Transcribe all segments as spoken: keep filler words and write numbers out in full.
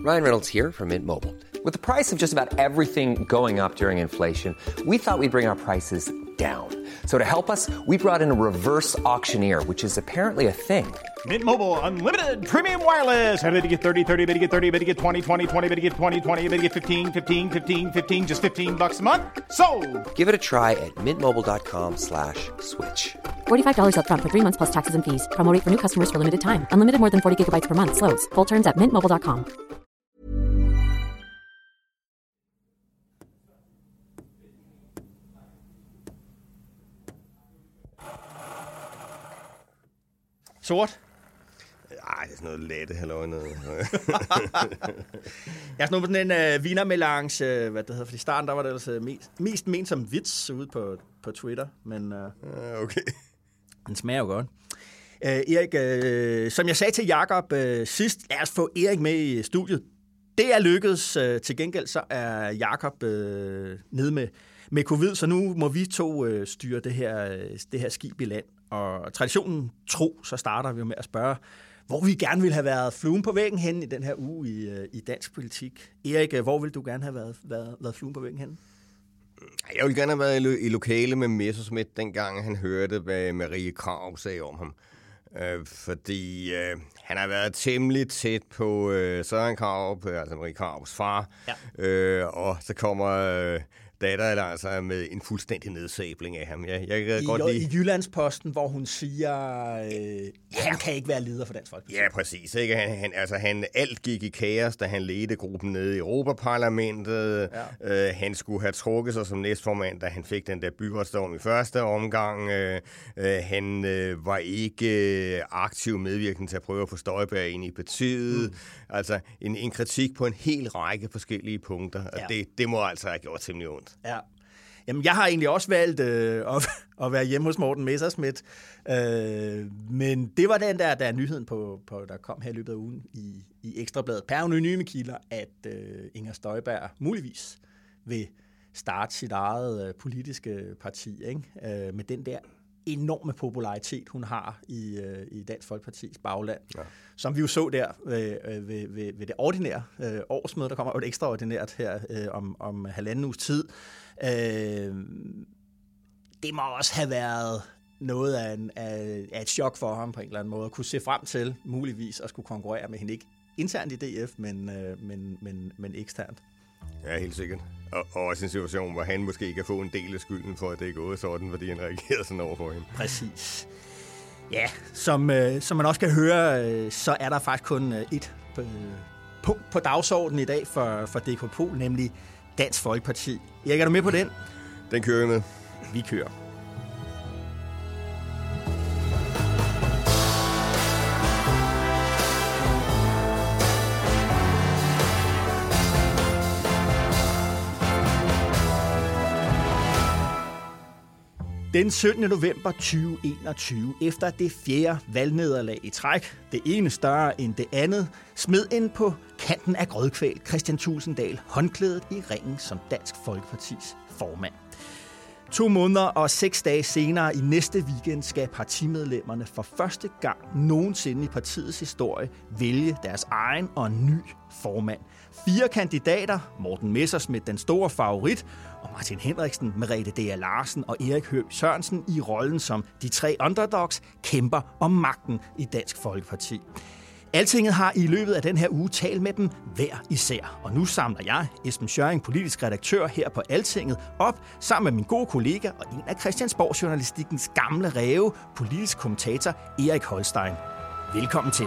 Ryan Reynolds here from Mint Mobile. With the price of just about everything going up during inflation, we thought we'd bring our prices down. So to help us, we brought in a reverse auctioneer, which is apparently a thing. Mint Mobile Unlimited Premium Wireless. How to get thirty, thirty, how to get thirty, how to get twenty, twenty, twenty, how to get twenty, twenty, how to get fifteen, fifteen, fifteen, fifteen, just fifteen bucks a month? Sold! Give it a try at mintmobile.com slash switch. forty-five dollars up front for three months plus taxes and fees. Promo rate for new customers for limited time. Unlimited more than forty gigabytes per month. Slows full terms at mint mobile dot com. Sort? Ej, det er sådan noget lette, halløj, noget. Jeg er sådan på sådan en uh, vinermelange, hvad det hedder, for i starten, der var det altså mest, mest ment som vits ude på, på Twitter, men uh, okay. Den smager jo godt. Uh, Erik, uh, som jeg sagde til Jakob uh, sidst, lad os få Erik med i studiet. Det er lykkedes. Uh, til gengæld så er Jakob uh, nede med, med covid, så nu må vi to uh, styre det her, det her skib i land. Og traditionen tro, så starter vi med at spørge, hvor vi gerne ville have været fluen på væggen hen i den her uge i, i dansk politik. Erik, hvor ville du gerne have været, været, været fluen på væggen hen? Jeg ville gerne have været i, lo- i lokale med Messerschmidt, dengang han hørte, hvad Marie Krarup sagde om ham. Øh, fordi øh, han har været temmelig tæt på øh, Søren Krarup, altså Marie Krarups far. Ja. Øh, og så kommer... Øh, datter eller altså med en fuldstændig nedsabling af ham. Jeg, jeg kan I, godt lide... I Jyllandsposten, hvor hun siger, øh, ja. han kan ikke være leder for Dansk Folkeparti. Ja, præcis. Ikke? Han, han, altså, han, alt gik i kaos, da han ledte gruppen nede i Europaparlamentet. Ja. Øh, han skulle have trukket sig som næstformand, da han fik den der byretsdom i første omgang. Øh, øh, han øh, var ikke øh, aktiv medvirkende til at prøve at få Støjberg ind i partiet. Mm. Altså en, en kritik på en hel række forskellige punkter. Ja. Og det, det må altså have gjort temmelig ondt. Ja. Jamen, jeg har egentlig også valgt øh, at, at være hjemme hos Morten Messerschmidt, øh, men det var den der, der er nyheden, på, på, der kom her i løbet af ugen i, i Ekstrabladet per anonyme kilder, at øh, Inger Støjberg muligvis vil starte sit eget øh, politiske parti, ikke? Øh, med den der enorme popularitet, hun har i, øh, i Dansk Folkepartis bagland, ja. Som vi jo så der ved, ved, ved, ved det ordinære øh, årsmøde, der kommer jo et ekstraordinært her øh, om, om halvanden uges tid. Øh, det må også have været noget af, en, af, af et chok for ham på en eller anden måde, at kunne se frem til muligvis at skulle konkurrere med hende, ikke internt i D F, men, øh, men, men, men eksternt. Ja, helt sikkert. Og, og også en situation, hvor han måske kan få en del af skylden for, at det er gået sådan, fordi han reagerede sådan over for hende. Præcis. Ja, som, øh, som man også kan høre, øh, så er der faktisk kun øh, et øh, punkt på dagsordenen i dag for, for D K Pol, nemlig Dansk Folkeparti. Erik, er du med på den? Den kører vi med. Vi kører. Den syttende november tyve enogtyve, efter det fjerde valgnederlag i træk, det ene større end det andet, smed ind på kanten af grødkvæl Kristian Thulesen håndklædet i ringen som Dansk Folkepartis formand. To måneder og seks dage senere i næste weekend skal partimedlemmerne for første gang nogensinde i partiets historie vælge deres egen og ny formand. Fire kandidater, Morten Messerschmidt, den store favorit, og Martin Henriksen, Merete Dea Larsen og Erik Høegh Sørensen i rollen som de tre underdogs, kæmper om magten i Dansk Folkeparti. Altinget har i løbet af den her uge talt med dem hver især. Og nu samler jeg, Esben Schøring, politisk redaktør her på Altinget, op sammen med min gode kollega og en af Christiansborg-journalistikkens gamle ræve, politisk kommentator Erik Holstein. Velkommen til.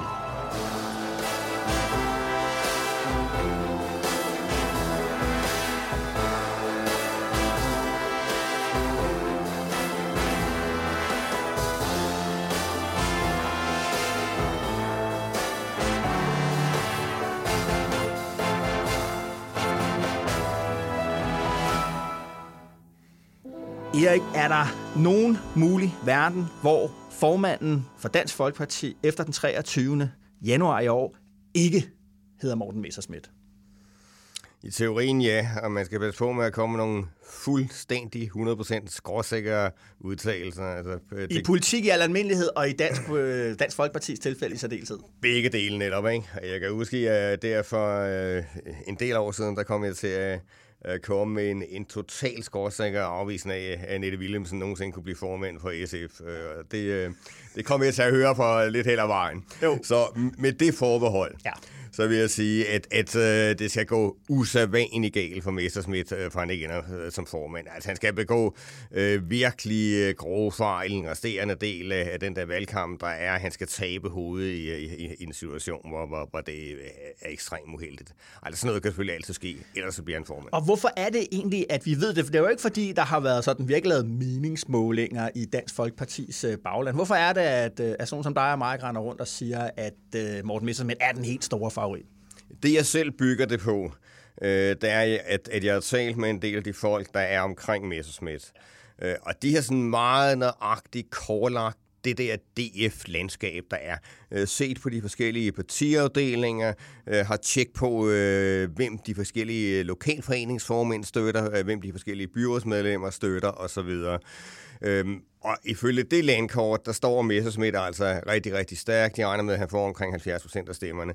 Erik, er der nogen mulig verden, hvor formanden for Dansk Folkeparti efter den treogtyvende januar i år ikke hedder Morten Messerschmidt? I teorien ja, og man skal passe på med at komme med nogle fuldstændig hundrede procent skråsikre udtalelser. Altså, det... I politik i al almindelighed, og i Dansk, Dansk Folkepartis tilfælde i særdeleshed. Begge dele netop, ikke? Jeg kan huske, at der for øh, en del år siden, der kom jeg til at øh, komme med en, en total skråsikker afvisning af, at Annette Wilhelmsen nogensinde kunne blive formand for S F. Øh, det, øh, det kom jeg til at høre for lidt hen ad vejen. Jo. Så med det forbehold... Ja. Så vil jeg sige, at, at øh, det skal gå usædvanligt galt for Messerschmidt, øh, for han ikke ender øh, som formand. Altså, han skal begå øh, virkelig øh, grove fejl, en resterende del af, af den der valgkamp, der er. Han skal tabe hovedet i, i, i en situation, hvor, hvor, hvor det er ekstremt uheldigt. Altså, sådan noget kan selvfølgelig altid ske, ellers så bliver han formand. Og hvorfor er det egentlig, at vi ved det? For det er jo ikke fordi, der har været sådan virkelig lavet meningsmålinger i Dansk Folkepartis øh, bagland. Hvorfor er det, at, øh, at sådan som dig og mig render rundt og siger, at øh, Morten Messerschmidt er den helt store favorit? Det, jeg selv bygger det på, øh, det er, at, at jeg har talt med en del af de folk, der er omkring Messerschmidt. Øh, og de har sådan meget nøjagtigt kortlagt det der D F-landskab, der er. Øh, set på de forskellige partiafdelinger, øh, har tjekket på, øh, hvem de forskellige lokalforeningsformænd støtter, øh, hvem de forskellige byrådsmedlemmer støtter osv. Øhm, og ifølge det landkort, der står Messerschmidt altså rigtig, rigtig stærkt. De regner med, at han får omkring halvfjerds procent af stemmerne.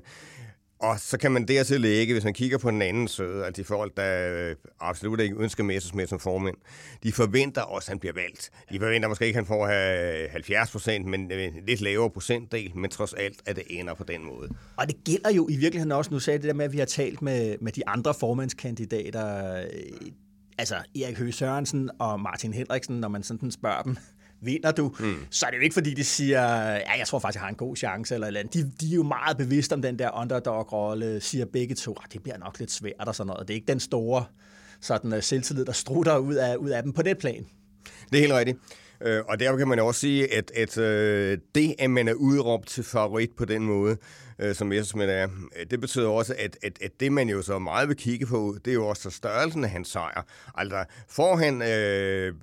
Og så kan man dertil lægge, hvis man kigger på den anden side, at de folk, der absolut ikke ønsker Messerschmidt som formand, de forventer også, at han bliver valgt. De forventer måske ikke, at han får halvfjerds procent, men en lidt lavere procentdel, men trods alt, at det ender på den måde. Og det gælder jo i virkeligheden også, nu sagde det der med, at vi har talt med, med de andre formandskandidater, altså Erik Høgh Sørensen og Martin Henriksen, når man sådan spørger dem, vinder du, mm. så er det jo ikke, fordi de siger, ja, jeg tror faktisk, jeg har en god chance, eller eller andet. De, de er jo meget bevidste om den der underdog-rolle, siger begge to, det bliver nok lidt svært og sådan noget. Det er ikke den store sådan, selvtillid, der strutter ud af, ud af dem på det plan. Det er helt rigtigt. Og derfor kan man også sige, at, at det, at man er udråbt til favorit på den måde, som Messerschmidt er, det betyder også, at, at, at det, man jo så meget vil kigge på, det er jo også størrelsen af hans sejr. Altså, får han øh,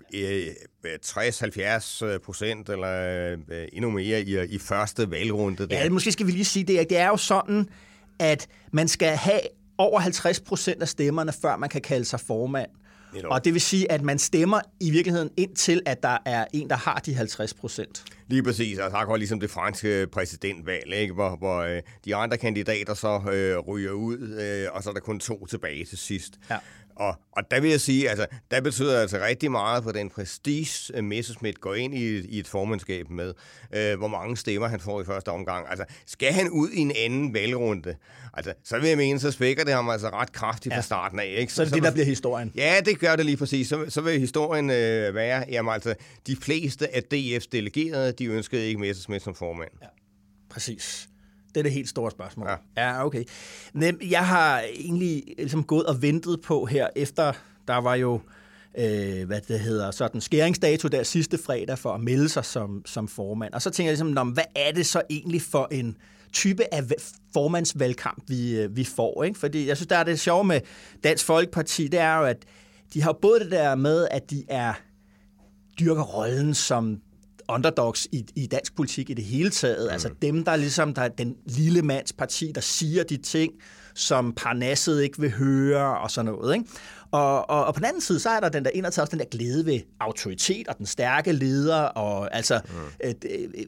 tres til halvfjerds procent eller øh, endnu mere i, i første valgrunde? Der. Ja, måske skal vi lige sige det. Det er jo sådan, at man skal have over halvtreds procent af stemmerne, før man kan kalde sig formand. Og det vil sige, at man stemmer i virkeligheden indtil, at der er en, der har de halvtreds procent. Lige præcis, og akkurat ligesom det franske præsidentvalg, ikke? Hvor, hvor øh, de andre kandidater så øh, ryger ud, øh, og så er der kun to tilbage til sidst. Ja. Og, og der vil jeg sige, altså, der betyder altså rigtig meget for den prestige, Messerschmidt går ind i, i et formandskab med, øh, hvor mange stemmer han får i første omgang. Altså, skal han ud i en anden valgrunde, altså, så vil jeg mene, så svækker det ham altså ret kraftigt ja. fra starten af. Ikke? Så, så er det så, det, der bliver historien. Ja, det gør det lige præcis. Så, så vil historien øh, være, jamen altså, de fleste af D F's delegerede, de ønskede ikke Messerschmidt som formand. Ja, præcis. Det er det helt store spørgsmål. Ja, ja okay. Men jeg har egentlig ligesom gået og ventet på her, efter der var jo, øh, hvad det hedder, sådan skæringsdato der sidste fredag for at melde sig som, som formand. Og så tænker jeg ligesom, hvad er det så egentlig for en type af formandsvalgkamp, vi, vi får? Ikke? Fordi jeg synes, der er det sjove med Dansk Folkeparti, det er jo, at de har både det der med, at de er dyrker rollen som underdogs i, i dansk politik i det hele taget. Mm. Altså dem, der ligesom der er den lille mands parti, der siger de ting, som Parnasset ikke vil høre og sådan noget. Ikke? Og, og, og på den anden side, så er der den der indertaget også den der glæde ved autoritet og den stærke leder. Og altså, mm. øh,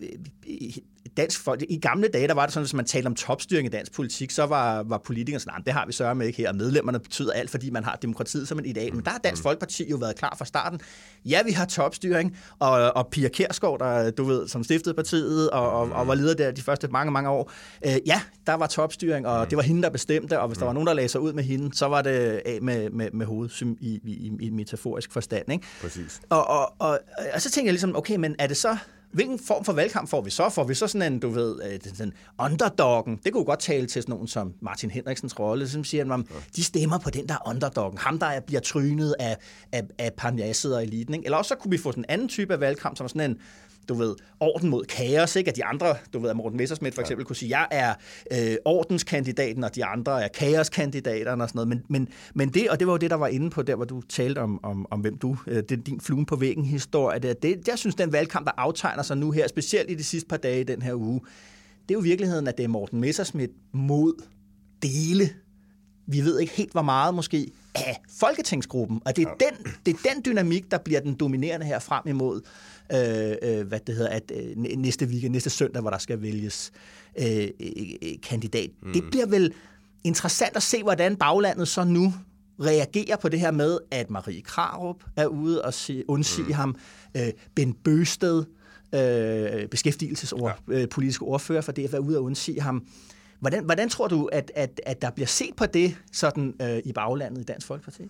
øh, dansk folk, i gamle dage, der var det sådan, hvis man talte om topstyring i dansk politik, så var, var politikerne sådan, nej, det har vi sørget med ikke her, og medlemmerne betyder alt, fordi man har demokratiet som en ideal. Men der har Dansk Folkeparti jo været klar fra starten. Ja, vi har topstyring, og, og Pia Kjærsgaard, der, du ved, som stiftede partiet, og, og, og var leder der de første mange, mange år. Øh, ja, der var topstyring, og det var hende, der bestemte, og hvis der var nogen, der lagde sig ud med hende, så var det af med, med, med hovedet i, i, i, i metaforisk forstand. Ikke? Præcis. Og, og, og, og så tænker jeg ligesom, okay, men er det så hvilken form for valgkamp får vi så? Får vi så sådan en, du ved, den underdoggen? Det kunne godt tale til sådan nogen som Martin Henriksens rolle, som siger, at de stemmer på den der underdoggen. Ham, der bliver trynet af, af, af Parnasset og eliten. Ikke? Eller også så kunne vi få sådan en anden type af valgkamp, som sådan en, du ved, orden mod kaos, ikke? At de andre, du ved, at Morten Messerschmidt for eksempel kunne sige, jeg er øh, ordenskandidaten, og de andre er kaoskandidaterne og sådan noget. Men, men, men det, og det var jo det, der var inde på der, hvor du talte om, om, om hvem du, øh, det, din fluen på væggen historie, det, det, jeg synes, den valgkamp, der aftegner sig nu her, specielt i de sidste par dage i den her uge, det er jo i virkeligheden, at det er Morten Messerschmidt mod dele vi ved ikke helt, hvor meget måske af Folketingsgruppen. Og det er, ja. den, det er den dynamik, der bliver den dominerende her frem imod øh, øh, hvad det hedder, at øh, næste weekend, næste søndag, hvor der skal vælges øh, øh, kandidat. Mm. Det bliver vel interessant at se, hvordan baglandet så nu reagerer på det her med, at Marie Krarup er ude og sige, undsige mm. ham. Øh, Ben Bøgsted, øh, beskæftigelsespolitiske ordfører for D F, er ude og undsige ham. Hvordan, hvordan tror du, at, at, at der bliver set på det sådan øh, i baglandet i Dansk Folkeparti?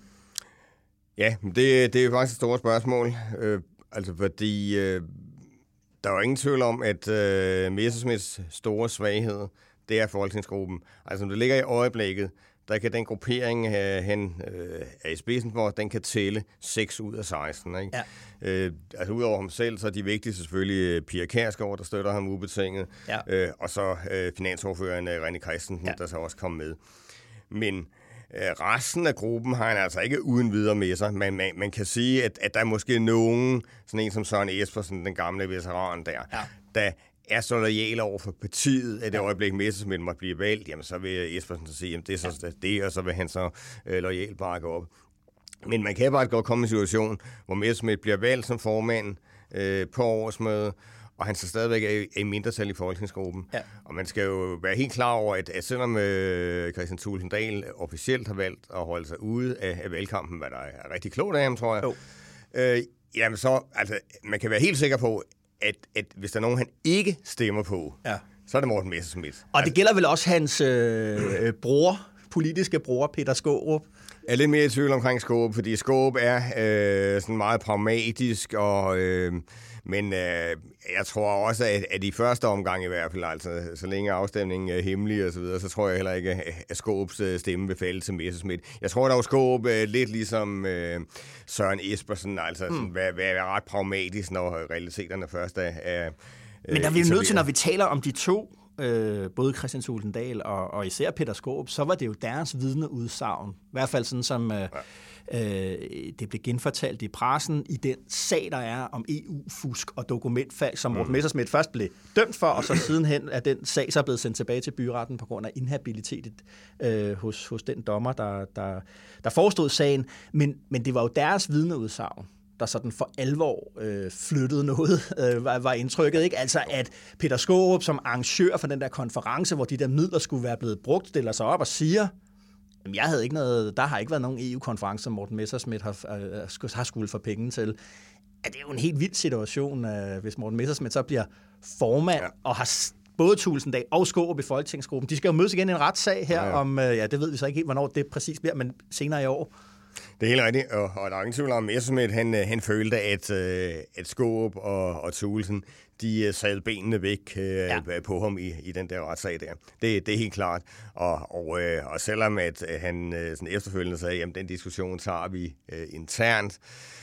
Ja, det, det er jo faktisk et stort spørgsmål. Øh, altså fordi øh, der er jo ingen tvivl om, at øh, Messerschmidts store svaghed, det er folketingsgruppen. Altså som det ligger i øjeblikket, der kan den gruppering, øh, han øh, er i spidsen for, den kan tælle seks ud af seksten. Ikke? Ja. Øh, altså udover ham selv, så er de vigtigste selvfølgelig Pia Kjærsgaard, der støtter ham ubetinget, ja. øh, og så øh, finansordføreren øh, René Christensen, ja. der så også kom med. Men øh, resten af gruppen har han altså ikke uden videre med sig. Man, man, man kan sige, at, at der er måske nogen, sådan en som Søren Espersen, den gamle veteran der, ja. der er så lojal over for partiet, at det ja. øjeblik Messerschmidt måtte blive valgt, jamen så vil Espersen så sige, at det er så ja. det, og så vil han så øh, lojalt bakke op. Men man kan bare godt komme i en situation, hvor Messerschmidt bliver valgt som formand øh, på årsmødet, og han så stadigvæk er i mindretal i folketingsgruppen. Ja. Og man skal jo være helt klar over, at, at selvom øh, Kristian Thulesen Dahl officielt har valgt at holde sig ude af, af valgkampen, hvad der er rigtig klogt af ham, tror jeg, øh, jamen så, altså, man kan være helt sikker på, At, at hvis der er nogen, han ikke stemmer på, ja. så er det Morten Messerschmidt. Og altså, det gælder vel også hans øh, bror, politiske bror, Peter Skaarup? Jeg er lidt mere i tvivl omkring Skaarup, fordi Skaarup er øh, sådan meget pragmatisk, og, øh, men øh, jeg tror også, at, at i første omgang i hvert fald, altså så længe afstemningen er hemmelig og så videre, så tror jeg heller ikke, at Skaarups stemme vil falde til Messerschmidt. Jeg tror dog, Skaarup er lidt ligesom øh, Søren Espersen, altså mm. sådan, være, være ret pragmatisk, når realiteterne først er... er øh, Men der er vi jo nødt til, når vi taler om de to, øh, både Kristian Thulesen Dahl og, og især Peter Skaarup, så var det jo deres vidneudsagn. I hvert fald sådan som... Øh, ja. Øh, det blev genfortalt i pressen i den sag, der er om E U-fusk og dokumentfald, som Morten Messerschmidt først blev dømt for, og så sidenhen er den sag så blevet sendt tilbage til byretten på grund af inhabilitet øh, hos, hos den dommer, der, der, der forestod sagen. Men, men det var jo deres vidneudsagn, der sådan for alvor øh, flyttede noget, øh, var, var indtrykket. Ikke? Altså at Peter Skaarup som arrangør for den der konference, hvor de der midler skulle være blevet brugt, stiller sig op og siger... Jeg havde ikke noget, der har ikke været nogen E U-konference, som Morten Messerschmidt har, øh, har skulle få penge til. Ja, det er jo en helt vild situation, øh, hvis Morten Messerschmidt så bliver formand ja. og har både Thulesen Dahl og Skaarup i folketingsgruppen. De skal jo mødes igen i en retssag her ja, ja. om, øh, ja, det ved vi så ikke helt, hvornår det præcis bliver, men senere i år. Det er helt rigtigt, og, og der er ingen tvivl om, Messerschmidt, han, han følte, at, at Skaarup og, og Thulesen, de sad benene væk øh, ja. på ham i, i den der retssag der. Det, det er helt klart. Og, og, øh, og selvom at han øh, sådan efterfølgende sagde, at den diskussion tager vi øh, internt,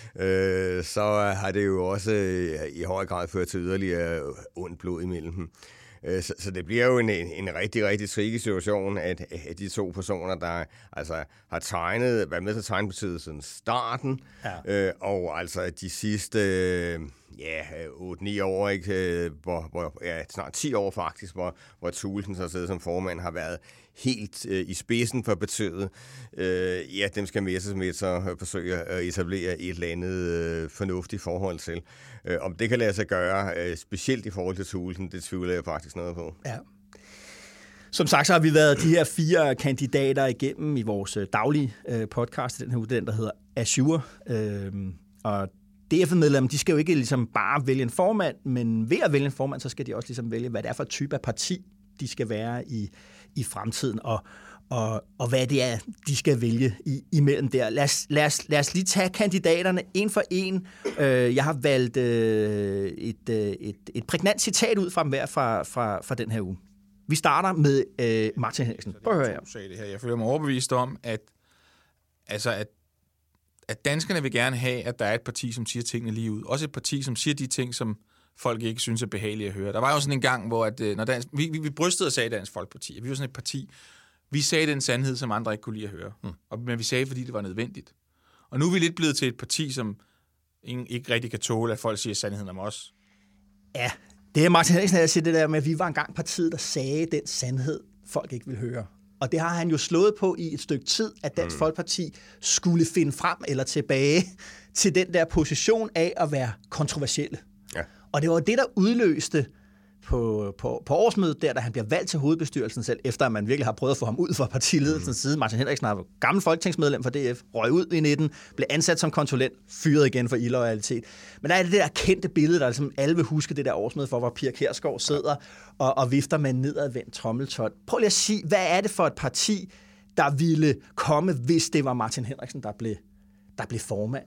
øh, så har det jo også øh, i høj grad ført til yderligere ondt blod imellem dem. Så, så det bliver jo en, en rigtig, rigtig tricky situation, at, at de to personer, der altså har tegnet, været med til at tegne partiet siden starten, ja. øh, og altså de sidste øh, ja, otte ni år, ikke, hvor, hvor, ja, snart ti år faktisk, hvor, hvor Thulesen så sidder som formand, har været helt øh, i spidsen for partiet. Øh, ja, dem skal Messerschmidt så forsøge at etablere et eller andet øh, fornuftigt forhold til. Øh, om det kan lade sig gøre, øh, specielt i forhold til Thulesen, det tvivler jeg faktisk noget på. Ja. Som sagt, så har vi været de her fire kandidater igennem i vores daglige øh, podcast, den her uge, den der hedder Azure. Øh, og D F-medlemmer, de skal jo ikke ligesom bare vælge en formand, men ved at vælge en formand, så skal de også ligesom vælge, hvad det er for type af parti, de skal være i, i fremtiden, og, og, og hvad det er, de skal vælge i, imellem der. Lad os, lad, os, lad os lige tage kandidaterne en for en. Øh, jeg har valgt øh, et, et, et prægnant citat ud fra dem hver fra, fra, fra den her uge. Vi starter med øh, Martin Henriksen. Prøv at høre her. Det her. Jeg føler mig overbevist om, at, altså at, at danskerne vil gerne have, at der er et parti, som siger tingene lige ud. Også et parti, som siger de ting, som folk ikke synes er behagelige at høre. Der var jo sådan en gang, hvor at, når dansk, vi, vi, vi brystede og sagde Dansk Folkeparti, at vi var sådan et parti, vi sagde den sandhed, som andre ikke kunne lide at høre. Mm. Og, men vi sagde, fordi det var nødvendigt. Og nu er vi lidt blevet til et parti, som ikke, ikke rigtig kan tåle, at folk siger sandheden om os. Ja, det er Martin Henriksen, der siger det der med, at vi var engang partiet, der sagde den sandhed, folk ikke vil høre. Og det har han jo slået på i et stykke tid, at Dansk mm. Folkeparti skulle finde frem eller tilbage til den der position af at være kontroversielle. Ja. Og det var det, der udløste på, på, på årsmødet der, da han bliver valgt til hovedbestyrelsen selv, efter at man virkelig har prøvet at få ham ud fra partiledelsens mm. side. Martin Henriksen er gammel folketingsmedlem for D F, røg ud i nitten, blev ansat som konsulent, fyret igen for illoyalitet. Men der er det der kendte billede, der ligesom alle vil huske det der årsmøde for, hvor Pia Kjærsgaard sidder og, og vifter med en nedadvendt trommeltot. Prøv lige at sige, hvad er det for et parti, der ville komme, hvis det var Martin Henriksen, der blev, der blev formand?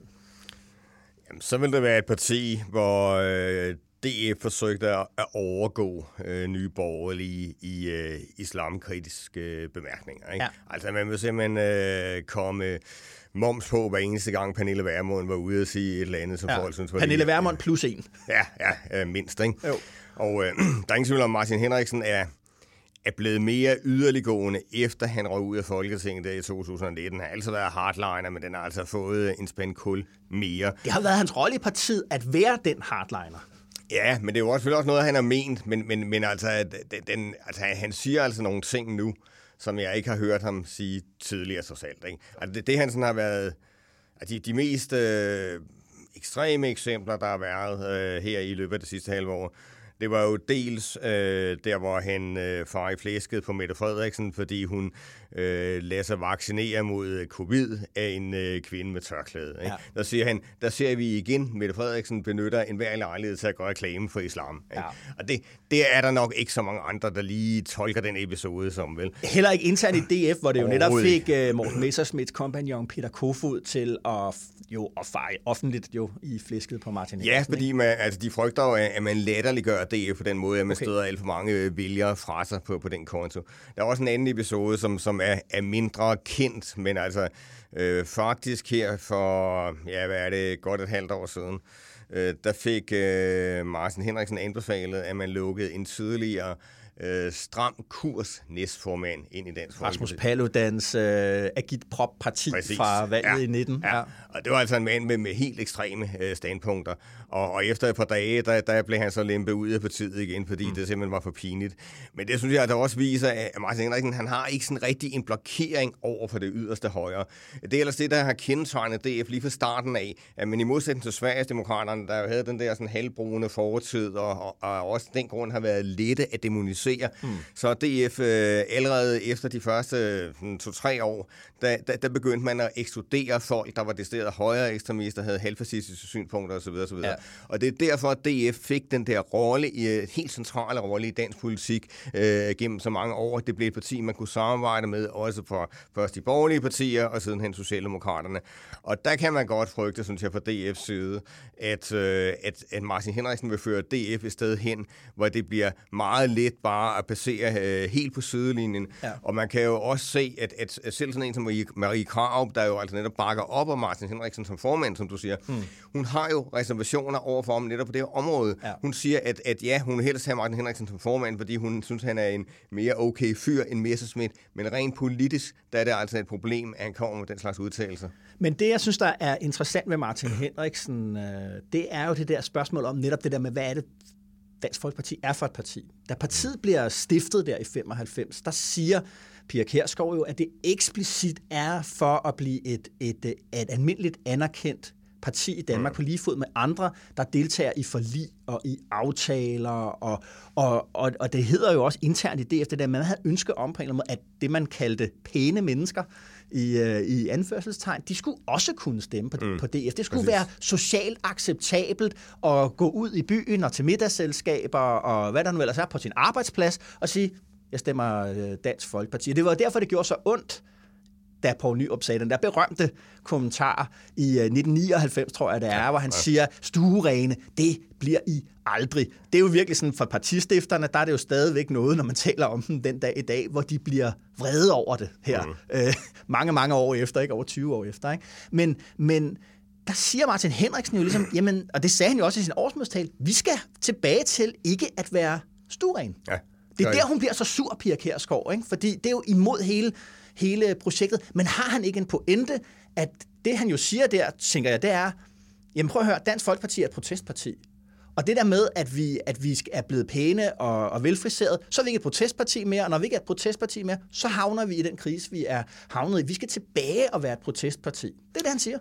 Jamen, så ville det være et parti, hvor øh, D F forsøgte at overgå øh, Nye Borgerlige i øh, islamkritiske øh, bemærkninger. Ikke? Ja. Altså, man vil simpelthen øh, komme moms på, hver eneste gang Pernille Vermund var ude at sige et eller andet, som ja. folk synes var Pernille Vermund plus en. Ja, ja øh, mindst. Ikke? Jo. Og øh, der er ingen tvivl om, Martin Henriksen er er blevet mere yderliggående, efter han røg ud af Folketinget der i to tusind og nitten. Han har altid været hardliner, men den har altså fået en spand kul mere. Det har været hans rolle i partiet at være den hardliner. Ja, men det er jo også, også noget, han har ment, men, men, men altså, den, altså, han siger altså nogle ting nu, som jeg ikke har hørt ham sige tidligere sig selv. Ikke? Altså, det, det han sådan har været altså, de, de mest øh, ekstreme eksempler, der har været øh, her i løbet af det sidste halve år. Det var jo dels øh, der, hvor han øh, far i flæsket på Mette Frederiksen, fordi hun øh, lader sig vaccinere mod covid af en øh, kvinde med tørklæde. Ikke? Ja. Der siger han, der ser vi igen, Mette Frederiksen benytter enhver lejlighed til at gøre reklame for islam. Ikke? Ja. Og det, det er der nok ikke så mange andre, der lige tolker den episode som, vel? Heller ikke internt i D F, hvor det jo netop fik uh, Morten Messerschmidts kompagnon Peter Kofod til at jo at feje offentligt jo i flæsket på Martin Henriksen. Ja, fordi man, altså, de frygter jo, at man latterliggør D F på den måde, at man okay. støder alt for mange vælgere fra sig på, på den konto. Der er også en anden episode, som, som er, er mindre kendt, men altså øh, faktisk her for, ja, hvad er det, godt et halvt år siden, øh, der fik øh, Martin Henriksen anbefalet, at man lukkede en tidligere øh, stram kurs næstformand ind i Dansk Folkeparti. Rasmus Paludans øh, agitprop-parti fra valget ja. i nitten. Ja. Ja. Og det var altså en mand med, med helt ekstreme øh, standpunkter. Og, og efter et par dage, der, der blev han så lempet ud af partiet igen, fordi mm. det simpelthen var for pinligt. Men det synes jeg, der også viser, at Martin Henriksen, han har ikke sådan rigtig en blokering over for det yderste højre. Det er ellers det, der har kendetegnet D F lige fra starten af, at man i modsætning til Sverigesdemokraterne, der jo havde den der sådan halvbrune fortid, og, og, og også den grund har været lette at demonisere, mm. så D F øh, allerede efter de første to-tre år, der, der, der begyndte man at ekskludere folk, der var decideret højre ekstremister, havde halvfascistiske synspunkter osv. osv. Ja. Og det er derfor, at D F fik den der rolle, i, helt centrale rolle i dansk politik øh, gennem så mange år. Det blev et parti, man kunne samarbejde med, også for først de borgerlige partier, og sidenhen Socialdemokraterne. Og der kan man godt frygte, synes jeg, fra D F's side, at, øh, at, at Martin Henriksen vil føre D F et sted hen, hvor det bliver meget let bare at passere øh, helt på sidelinjen. Ja. Og man kan jo også se, at, at, at selv sådan en som Marie Krarup, der jo altså netop bakker op af Martin Henriksen som formand, som du siger, mm. hun har jo reservationer overfor ham netop på det her område. Ja. Hun siger, at, at ja, hun vil helst have Martin Henriksen som formand, fordi hun synes, han er en mere okay fyr end Messerschmidt, men rent politisk, der er det altså et problem, at han kommer med den slags udtalelser. Men det, jeg synes, der er interessant ved Martin Henriksen, det er jo det der spørgsmål om netop det der med, hvad er det, Dansk Folkeparti er for et parti. Da partiet bliver stiftet der i femoghalvfems, der siger Pia Kjærsgaard jo, at det eksplicit er for at blive et, et, et, et almindeligt anerkendt parti i Danmark mm. på lige fod med andre, der deltager i forlig og i aftaler, og, og, og, og det hedder jo også internt i D F, det der, man havde ønske om på en eller anden måde, at det, man kaldte pæne mennesker i, uh, i anførselstegn, de skulle også kunne stemme på, mm. på D F. Det skulle Præcis. være socialt acceptabelt at gå ud i byen og til middagsselskaber og hvad der nu ellers er på sin arbejdsplads og sige, jeg stemmer Dansk Folkeparti. Det var derfor, det gjorde så ondt, da Poul Nyrup sagde den der berømte kommentar i nitten nioghalvfems, tror jeg det er, hvor han siger, stuerene, det bliver I aldrig. Det er jo virkelig sådan, for partistifterne, der er det jo stadigvæk noget, når man taler om dem den dag i dag, hvor de bliver vrede over det her. Mm. Øh, mange, mange år efter, ikke over tyve år efter. Ikke? Men, men der siger Martin Henriksen jo ligesom, jamen, og det sagde han jo også i sin årsmødestale, vi skal tilbage til ikke at være stueren. Ja. Det er der, hun bliver så sur, Pia Kjærsgaard, ikke? Fordi det er jo imod hele, hele projektet. Men har han ikke en pointe, at det, han jo siger der, tænker jeg, det er, jamen prøv at høre, Dansk Folkeparti er et protestparti. Og det der med, at vi, at vi er blevet pæne og, og velfriseret, så er vi ikke et protestparti mere, og når vi ikke er et protestparti mere, så havner vi i den krise, vi er havnet i. Vi skal tilbage og være et protestparti. Det er det, han siger.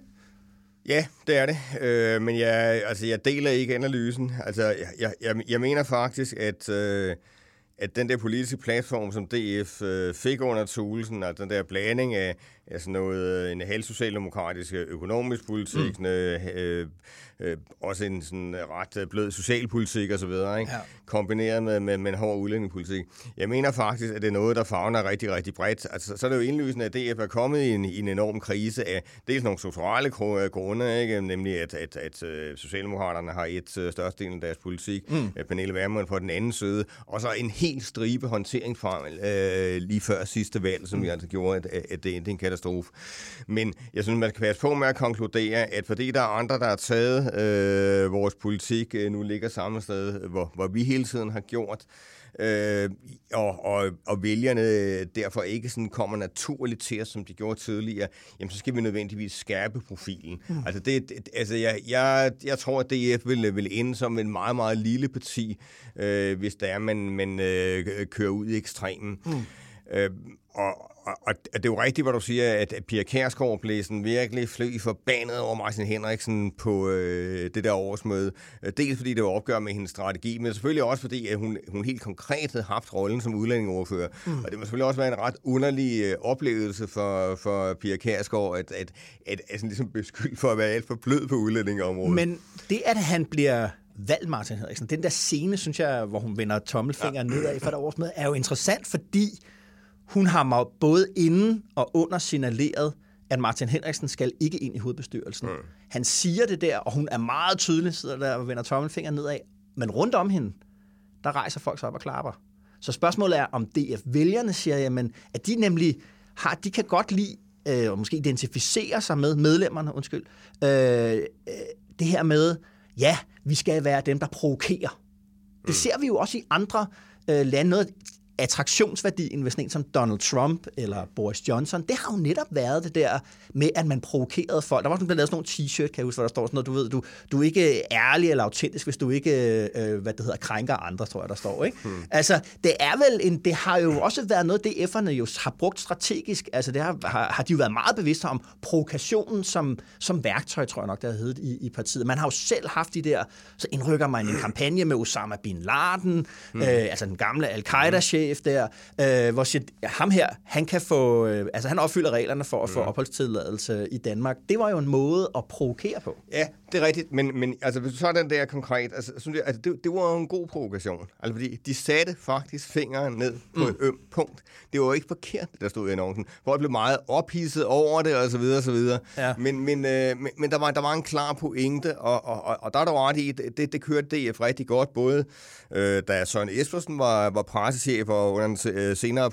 Ja, det er det. Øh, men jeg, altså, jeg deler ikke analysen. Altså, jeg, jeg, jeg mener faktisk, at, øh, at den der politiske platform, som D F øh, fik under Thulesen, altså den der blanding af, af sådan noget, en halvsocialdemokratisk økonomisk politik, mm. øh, øh, også en sådan ret blød socialpolitik og så videre, ikke? Ja. Kombineret med, med, med en hård udlændingepolitik. Jeg mener faktisk, at det er noget, der favner rigtig, rigtig bredt. Altså, så er det jo indlysende, at D F er kommet i en, i en enorm krise af dels nogle strukturelle grunde, ikke? Nemlig at, at, at, at Socialdemokraterne har et uh, størstedelen af deres politik, mm. Pernille Vermund på den anden side, og så en helt stribe håndteringsfejl øh, lige før sidste valg, som mm. jeg altså gjorde, at, at det endte en katastrofe. Men jeg synes, man skal passe på med at konkludere, at fordi der er andre, der har taget øh, vores politik, øh, nu ligger samme sted, hvor, hvor vi hele tiden har gjort, øh, og, og, og vælgerne derfor ikke sådan kommer naturligt til os, som de gjorde tidligere, jamen så skal vi nødvendigvis skærpe profilen. Mm. Altså, det, det, altså jeg, jeg, jeg tror, at D F vil, vil ende som en meget, meget lille parti, øh, hvis der er, man, man øh, kører ud i ekstremen. Mm. Øh, og Og, og det er jo rigtigt, hvad du siger, at Pia Kjærsgaard blev sådan virkelig fløj forbandet over Martin Henriksen på øh, det der årsmøde. Dels fordi det var opgør med hendes strategi, men selvfølgelig også fordi, at hun, hun helt konkret havde haft rollen som udlændingeordfører. Mm. Og det må selvfølgelig også være en ret underlig øh, oplevelse for, for Pia Kjærsgaard, at, at, at, at sådan ligesom beskyldt for at være alt for blød på udlændingeområdet. Men det, at han bliver valgt, Martin Henriksen, den der scene, synes jeg, hvor hun vender tommelfingeren ja. nedad for det årsmøde, er jo interessant, fordi hun har både inden og under signaleret, at Martin Henriksen skal ikke ind i hovedbestyrelsen. Mm. Han siger det der, og hun er meget tydelig, sidder der og vender tommelfingeren nedad. Men rundt om hende, der rejser folk sig op og klapper. Så spørgsmålet er, om D F-vælgerne siger, jamen, at de nemlig har, de kan godt lide, øh, og måske identificere sig med medlemmerne, undskyld, øh, øh, det her med, ja, vi skal være dem, der provokerer. Mm. Det ser vi jo også i andre øh, lande. Noget attraktionsværdien, hvis en som Donald Trump eller Boris Johnson, det har jo netop været det der med, at man provokerede folk. Der var sådan blevet lavet sådan nogle t-shirt, kan jeg huske, hvor der står sådan noget, du ved, du, du er ikke ærlig eller autentisk, hvis du ikke, øh, hvad det hedder, krænker andre, tror jeg, der står, ikke? Hmm. Altså, det er vel en, det har jo også været noget, D F'erne jo har brugt strategisk, altså det har, har, har de jo været meget bevidste om provokationen som, som værktøj, tror jeg nok, der har heddet i, i partiet. Man har jo selv haft de der, så indrykker man en kampagne med Osama Bin Laden, hmm. øh, altså den gamle Al-Qaida-chef, der, øh, hvor siger, ham her, han kan få, øh, altså han opfylder reglerne for at få opholdstilladelse i Danmark. Det var jo en måde at provokere på. Ja, det er rigtigt, men, men altså, hvis du tager den der konkret, altså, synes jeg, altså, det, det var jo en god provokation. Altså, fordi de satte faktisk fingeren ned på mm. et ømt punkt. Det var jo ikke forkert, der stod i annoncen. Folk blev meget ophidset over det, og så videre, og så videre. Ja. Men, men, øh, men, men der, var, der var en klar pointe, og, og, og, og der er der ret i, det, det kørte D F rigtig godt, både øh, da Søren Espersen var, var pressechef, og under øh, senere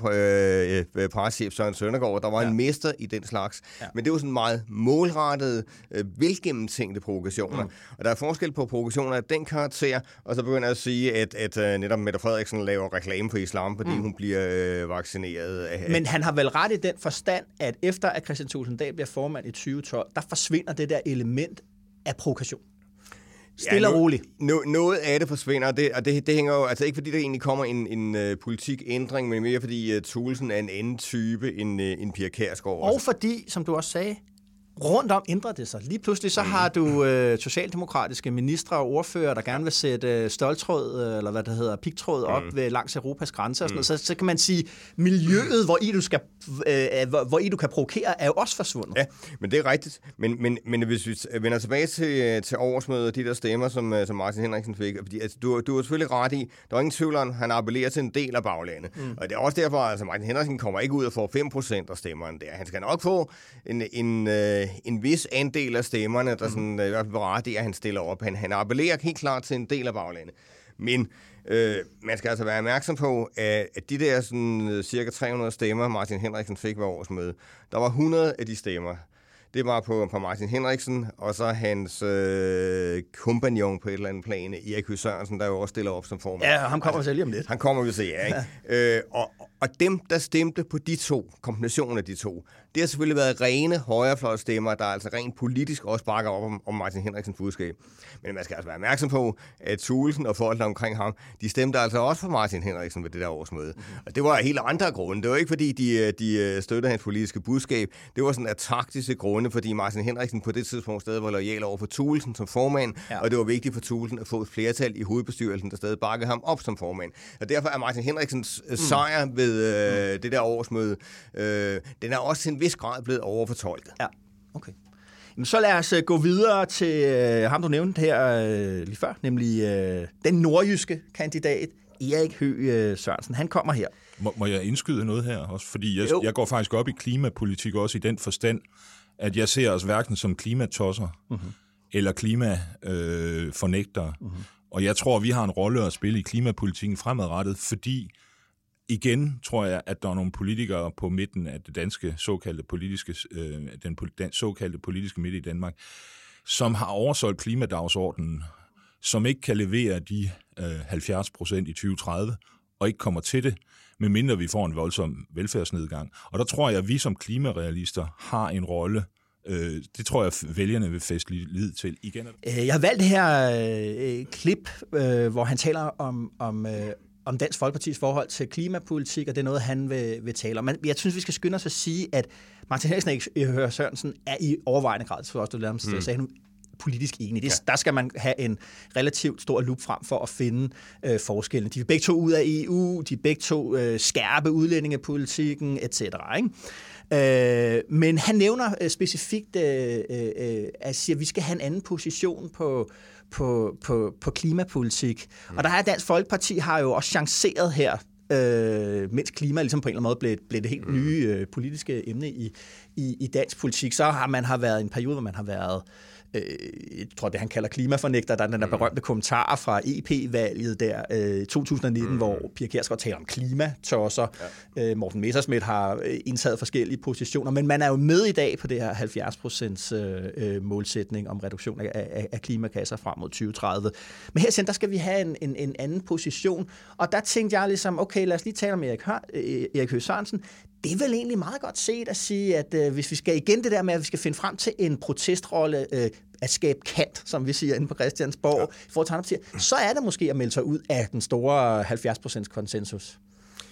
øh, pressechef Søren Søndergaard, der var ja. en mester i den slags. Ja. Men det var sådan meget målrettede, øh, velgennemtænkte provokationer. Mm. Og der er forskel på provokationer af den karakter, og så begynder jeg at sige, at, at uh, netop Mette Frederiksen laver reklame for islam, fordi mm. hun bliver øh, vaccineret. Af, Men han har vel ret i den forstand, at efter at Kristian Thulesen Dahl bliver formand i tyve tolv, der forsvinder det der element af provokation. Stille ja, og roligt. No, noget af det forsvinder, og det, og det, det hænger jo, altså ikke fordi der egentlig kommer en, en uh, politikændring, men mere fordi uh, Thulesen er en anden type end, uh, end Pia Kjærsgaard. Og fordi, som du også sagde, rundt om ændrer det sig. Lige pludselig så har du øh, socialdemokratiske ministre og ordfører, der gerne vil sætte øh, stoltråd, øh, eller hvad det hedder, pigtråd op mm. ved, langs Europas grænser. Og sådan mm. så, så kan man sige, miljøet, hvor i du, skal, øh, hvor, hvor i du kan provokere, er jo også forsvundet. Ja, men det er rigtigt. Men, men, men hvis vi vender tilbage til, til årsmødet, de der stemmer, som, som Martin Henriksen fik, fordi, altså, du, du er selvfølgelig ret i, der er ingen tvivl om, han appellerer til en del af baglandet. Mm. Og det er også derfor, at altså, Martin Henriksen kommer ikke ud og får fem procent af stemmerne der. Han skal nok få en, en øh, en vis andel af stemmerne, der sådan, mm. i hvert fald ret i, at han stiller op. Han, han appellerer helt klart til en del af baglandet. Men øh, man skal altså være opmærksom på, at, at de der sådan, cirka tre hundrede stemmer, Martin Henriksen fik ved årsmødet, der var hundrede af de stemmer. Det var på, på Martin Henriksen, og så hans øh, kompagnon på et eller andet plan, Erik Høgh Sørensen, der jo også stiller op som formand. Ja, han kommer altså, selv om lidt. Han kommer vi se, ja. Ikke? øh, og, Og dem, der stemte på de to, kombinationen af de to, det har selvfølgelig været rene højrefløjsstemmer, der altså rent politisk også bakker op om, om Martin Henriksens budskab. Men man skal altså være opmærksom på, at Thuelsen og folk omkring ham, de stemte altså også for Martin Henriksen ved det der årsmøde. Mm-hmm. Og det var af helt andre grunde. Det var ikke, fordi de, de støttede hans politiske budskab. Det var sådan af taktiske grunde, fordi Martin Henriksen på det tidspunkt stadig var loyal over for Thuelsen som formand, ja. Og det var vigtigt for Thuelsen at få et flertal i hovedbestyrelsen, der stadig bakkede ham op som formand. Og derfor er Martin Henriksens mm. sejr ved øh, mm. det der årsmøde, øh, den er også til en vis grad blevet overfortolket. Ja, okay. Jamen, så lad os uh, gå videre til uh, ham, du nævnte her uh, lige før, nemlig uh, den nordjyske kandidat, Erik Høegh Sørensen. Han kommer her. Må, må jeg indskyde noget her også? Fordi jeg, jeg går faktisk op i klimapolitik også i den forstand, at jeg ser os hverken som klimatosser uh-huh. eller klimafornægtere. Uh, uh-huh. Og jeg tror, vi har en rolle at spille i klimapolitikken fremadrettet, fordi igen tror jeg, at der er nogle politikere på midten af det danske såkaldte politiske, øh, den, den såkaldte politiske midte i Danmark, som har oversolgt klimadagsordenen, som ikke kan levere de øh, halvfjerds procent i tyve tredive, og ikke kommer til det, medmindre vi får en voldsom velfærdsnedgang. Og der tror jeg, at vi som klimarealister har en rolle. Øh, det tror jeg, vælgerne vil fæste lid til. Igen. Jeg har valgt det her øh, klip, øh, hvor han taler om... om øh om Dansk Folkepartis forhold til klimapolitik, og det er noget, han vil, vil tale om. Men jeg synes, vi skal skynde os at sige, at Martin Henriksen og Erik Høegh Sørensen er i overvejende grad, så også du lader ham sige, politisk enige. Det, ja. Der skal man have en relativt stor lup frem for at finde øh, forskellene. De er begge to ud af E U, de er begge to øh, skærpe udlændingepolitikken, et cetera. Ikke? Øh, men han nævner øh, specifikt, øh, øh, at siger, at vi skal have en anden position på På, på, på klimapolitik. Mm. Og der er Dansk Folkeparti har jo også chanceret her, øh, mens klima ligesom på en eller anden måde blev, blev det helt mm. nye øh, politiske emne i, i, i dansk politik, så har man har været en periode, hvor man har været øh, jeg tror, det han kalder klimafornægter, der er den der berømte kommentar fra E P-valget der øh, to tusind nitten, mm. hvor Pia Kjærsgaard taler om klimatosser. Ja. Øh, Morten Messerschmidt har indtaget forskellige positioner, men man er jo med i dag på det her halvfjerds procent øh, målsætning om reduktion af, af, af klimakasser frem mod tyve tredive. Men her der skal vi have en, en, en anden position, og der tænkte jeg ligesom, okay, lad os lige tale om Erik, Erik Høegh Sørensen. Det er vel egentlig meget godt set at sige, at øh, hvis vi skal igen det der med, at vi skal finde frem til en protestrolle, øh, at skabe kant, som vi siger inde på Christiansborg, ja. I forhold til andre partier, så er det måske at melde sig ud af den store halvfjerds procent konsensus.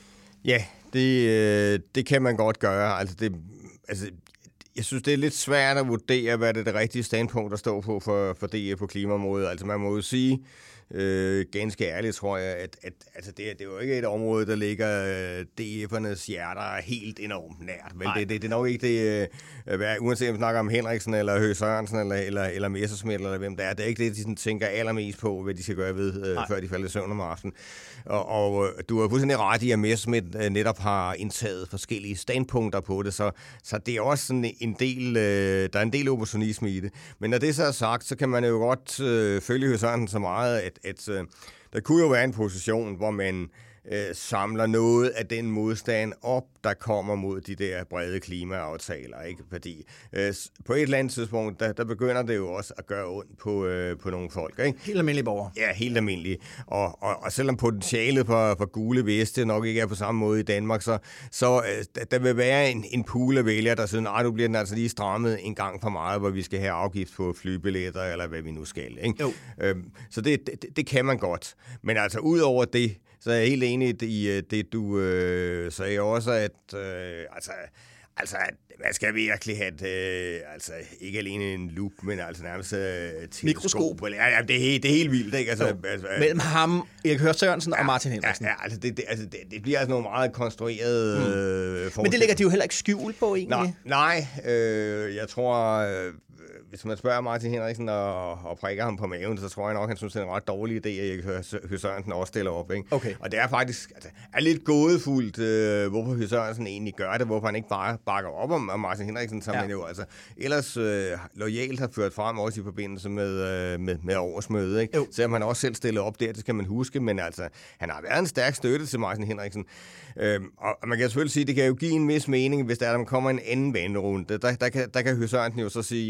Ja, det, øh, det kan man godt gøre. Altså, det, altså, jeg synes, det er lidt svært at vurdere, hvad det er det rigtige standpunkt at stå på for, for D F på klimaområdet. Altså, man må jo sige, Øh, ganske ærligt tror jeg, at, at altså det, det er jo ikke et område, der ligger øh, D F'ernes hjerter helt enormt nært. Men det, det, det er nok ikke det, øh, uanset om vi snakker om Henriksen, eller Høegh Sørensen, eller, eller, eller Messerschmidt, eller hvem der er. Det er ikke det, de sådan, tænker allermest på, hvad de skal gøre ved, øh, før de falder i søvn om aftenen. Og, og du har fuldstændig ret i, at Messerschmidt øh, netop har indtaget forskellige standpunkter på det, så, så det er også sådan en del, øh, der er en del opportunisme i det. Men når det så er sagt, så kan man jo godt øh, følge Høegh Sørensen så meget, at at øh, der kunne jo være en position, hvor man øh, samler noget af den modstand op, der kommer mod de der brede klimaaftaler, ikke? Fordi øh, på et eller andet tidspunkt, der, der begynder det jo også at gøre ondt på, øh, på nogle folk, ikke? Helt almindelige borgere. Ja, helt almindelige. Og, og, og selvom potentialet for, for gule veste nok ikke er på samme måde i Danmark, så, så øh, der vil være en, en pool af vælgere, der siger, nej, nu bliver den altså lige strammet en gang for meget, hvor vi skal have afgift på flybilletter, eller hvad vi nu skal, ikke? Jo. Øhm, så det, det, det kan man godt. Men altså, ud over det, så er jeg helt enig i det, du øh, sagde også, at øh, altså, altså, man skal virkelig have et, øh, altså, ikke alene en lup, men altså nærmest øh, mikroskop. Ja, ja, det, er helt, det er helt vildt, ikke? Altså, altså, mellem ham, Erik Høegh Sørensen ja, og Martin Henriksen. Ja, ja altså, det, det, altså det, det bliver altså nogle meget konstruerede mm. øh, Men det lægger de jo heller ikke skjul på, egentlig. Nej, nej øh, jeg tror... Øh, hvis man spørger Martin Henriksen og, og prikker ham på maven, så tror jeg nok, han synes, det er en ret dårlig idé, at Høegh Sørensen også stiller op. Ikke? Okay. Og det er faktisk altså, er lidt gådefuldt, øh, hvorfor Høegh Sørensen egentlig gør det, hvorfor han ikke bare bakker op om, om Martin Henriksen, som ja. han jo altså ellers øh, lojalt har ført frem også i forbindelse med, øh, med, med årsmødet. Ikke? Selvom han også selv stiller op der, det skal man huske, men altså, han har været en stærk støtte til Martin Henriksen. Øhm, og, og man kan selvfølgelig sige, at det kan jo give en vis mening, hvis der, der kommer en anden vandrunde. Der, der, kan, der kan Høegh Sørensen jo så sige, jamen okay,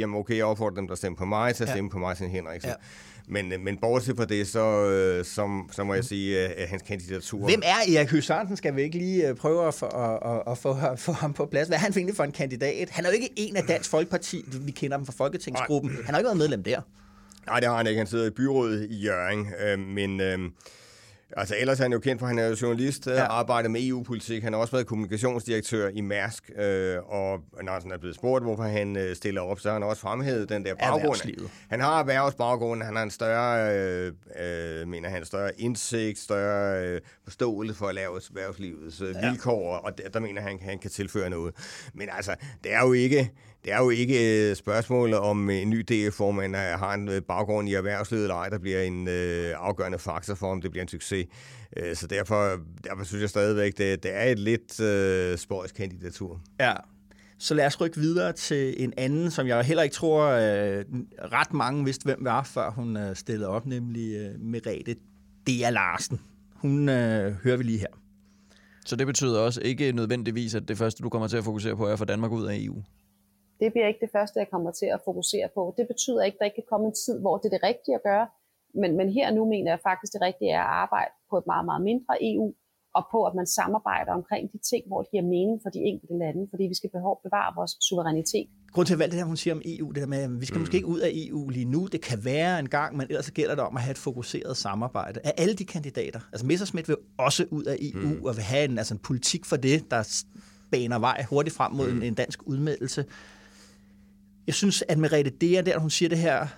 opfordrer dem, der stemmer på mig, til at ja. stemme på Martin Henriksen. Ja. Men, men bortset fra det, så, så, så må jeg sige, at hans kandidatur... Hvem er Erik Høegh Sørensen? Skal vi ikke lige prøve at få, at, at få, få ham på plads? Hvad er han egentlig for en kandidat? Han er jo ikke en af Dansk Folkeparti. Vi kender ham fra Folketingsgruppen. Han har ikke været medlem der. Nej, det har han ikke. Han sidder i byrådet i Hjørring. Øh, men... Øh, Altså ellers er han jo kendt for, at han er journalist, ja. arbejder med E U-politik. Han har også været kommunikationsdirektør i Mærsk, øh, og når han er blevet spurgt, hvorfor han øh, stiller op, så har han også fremhævet den der baggrund. Han har erhvervsbaggrund, han har en større, øh, øh, mener han, større indsigt, større øh, forståelse for erhvervslivets øh, ja. vilkår, og der, der mener han, han kan tilføre noget. Men altså, det er jo ikke... Det er jo ikke et spørgsmål om en ny D F-formand har en baggrund i erhvervslivet eller ej, der bliver en øh, afgørende faktor for, om det bliver en succes. Øh, så derfor, derfor synes jeg stadigvæk, det, det er et lidt øh, spøjs kandidatur. Ja, så lad os rykke videre til en anden, som jeg heller ikke tror, øh, ret mange vidste, hvem var, før hun øh, stillede op, nemlig øh, Merete Dea Larsen. Hun øh, hører vi lige her. Så det betyder også ikke nødvendigvis, at det første, du kommer til at fokusere på, er at få Danmark ud af E U? Det bliver ikke det første, jeg kommer til at fokusere på. Det betyder ikke, at der ikke kan komme en tid, hvor det er det rigtige at gøre. Men, men her nu mener jeg faktisk, det rigtige er at arbejde på et meget, meget mindre E U, og på, at man samarbejder omkring de ting, hvor det giver mening for de enkelte lande, fordi vi skal bevare vores suverænitet. Grund til at valge det her, hun siger om E U, det der med, at vi skal mm. måske ikke ud af E U lige nu. Det kan være en gang, men ellers gælder det om at have et fokuseret samarbejde. Af alle de kandidater, altså Messerschmidt vil også ud af E U, mm. og vil have en, altså en politik for det, der baner vej hurtigt frem mod mm. en, en dansk udmeldelse. Jeg synes, at Merete Dea, der hun siger det her,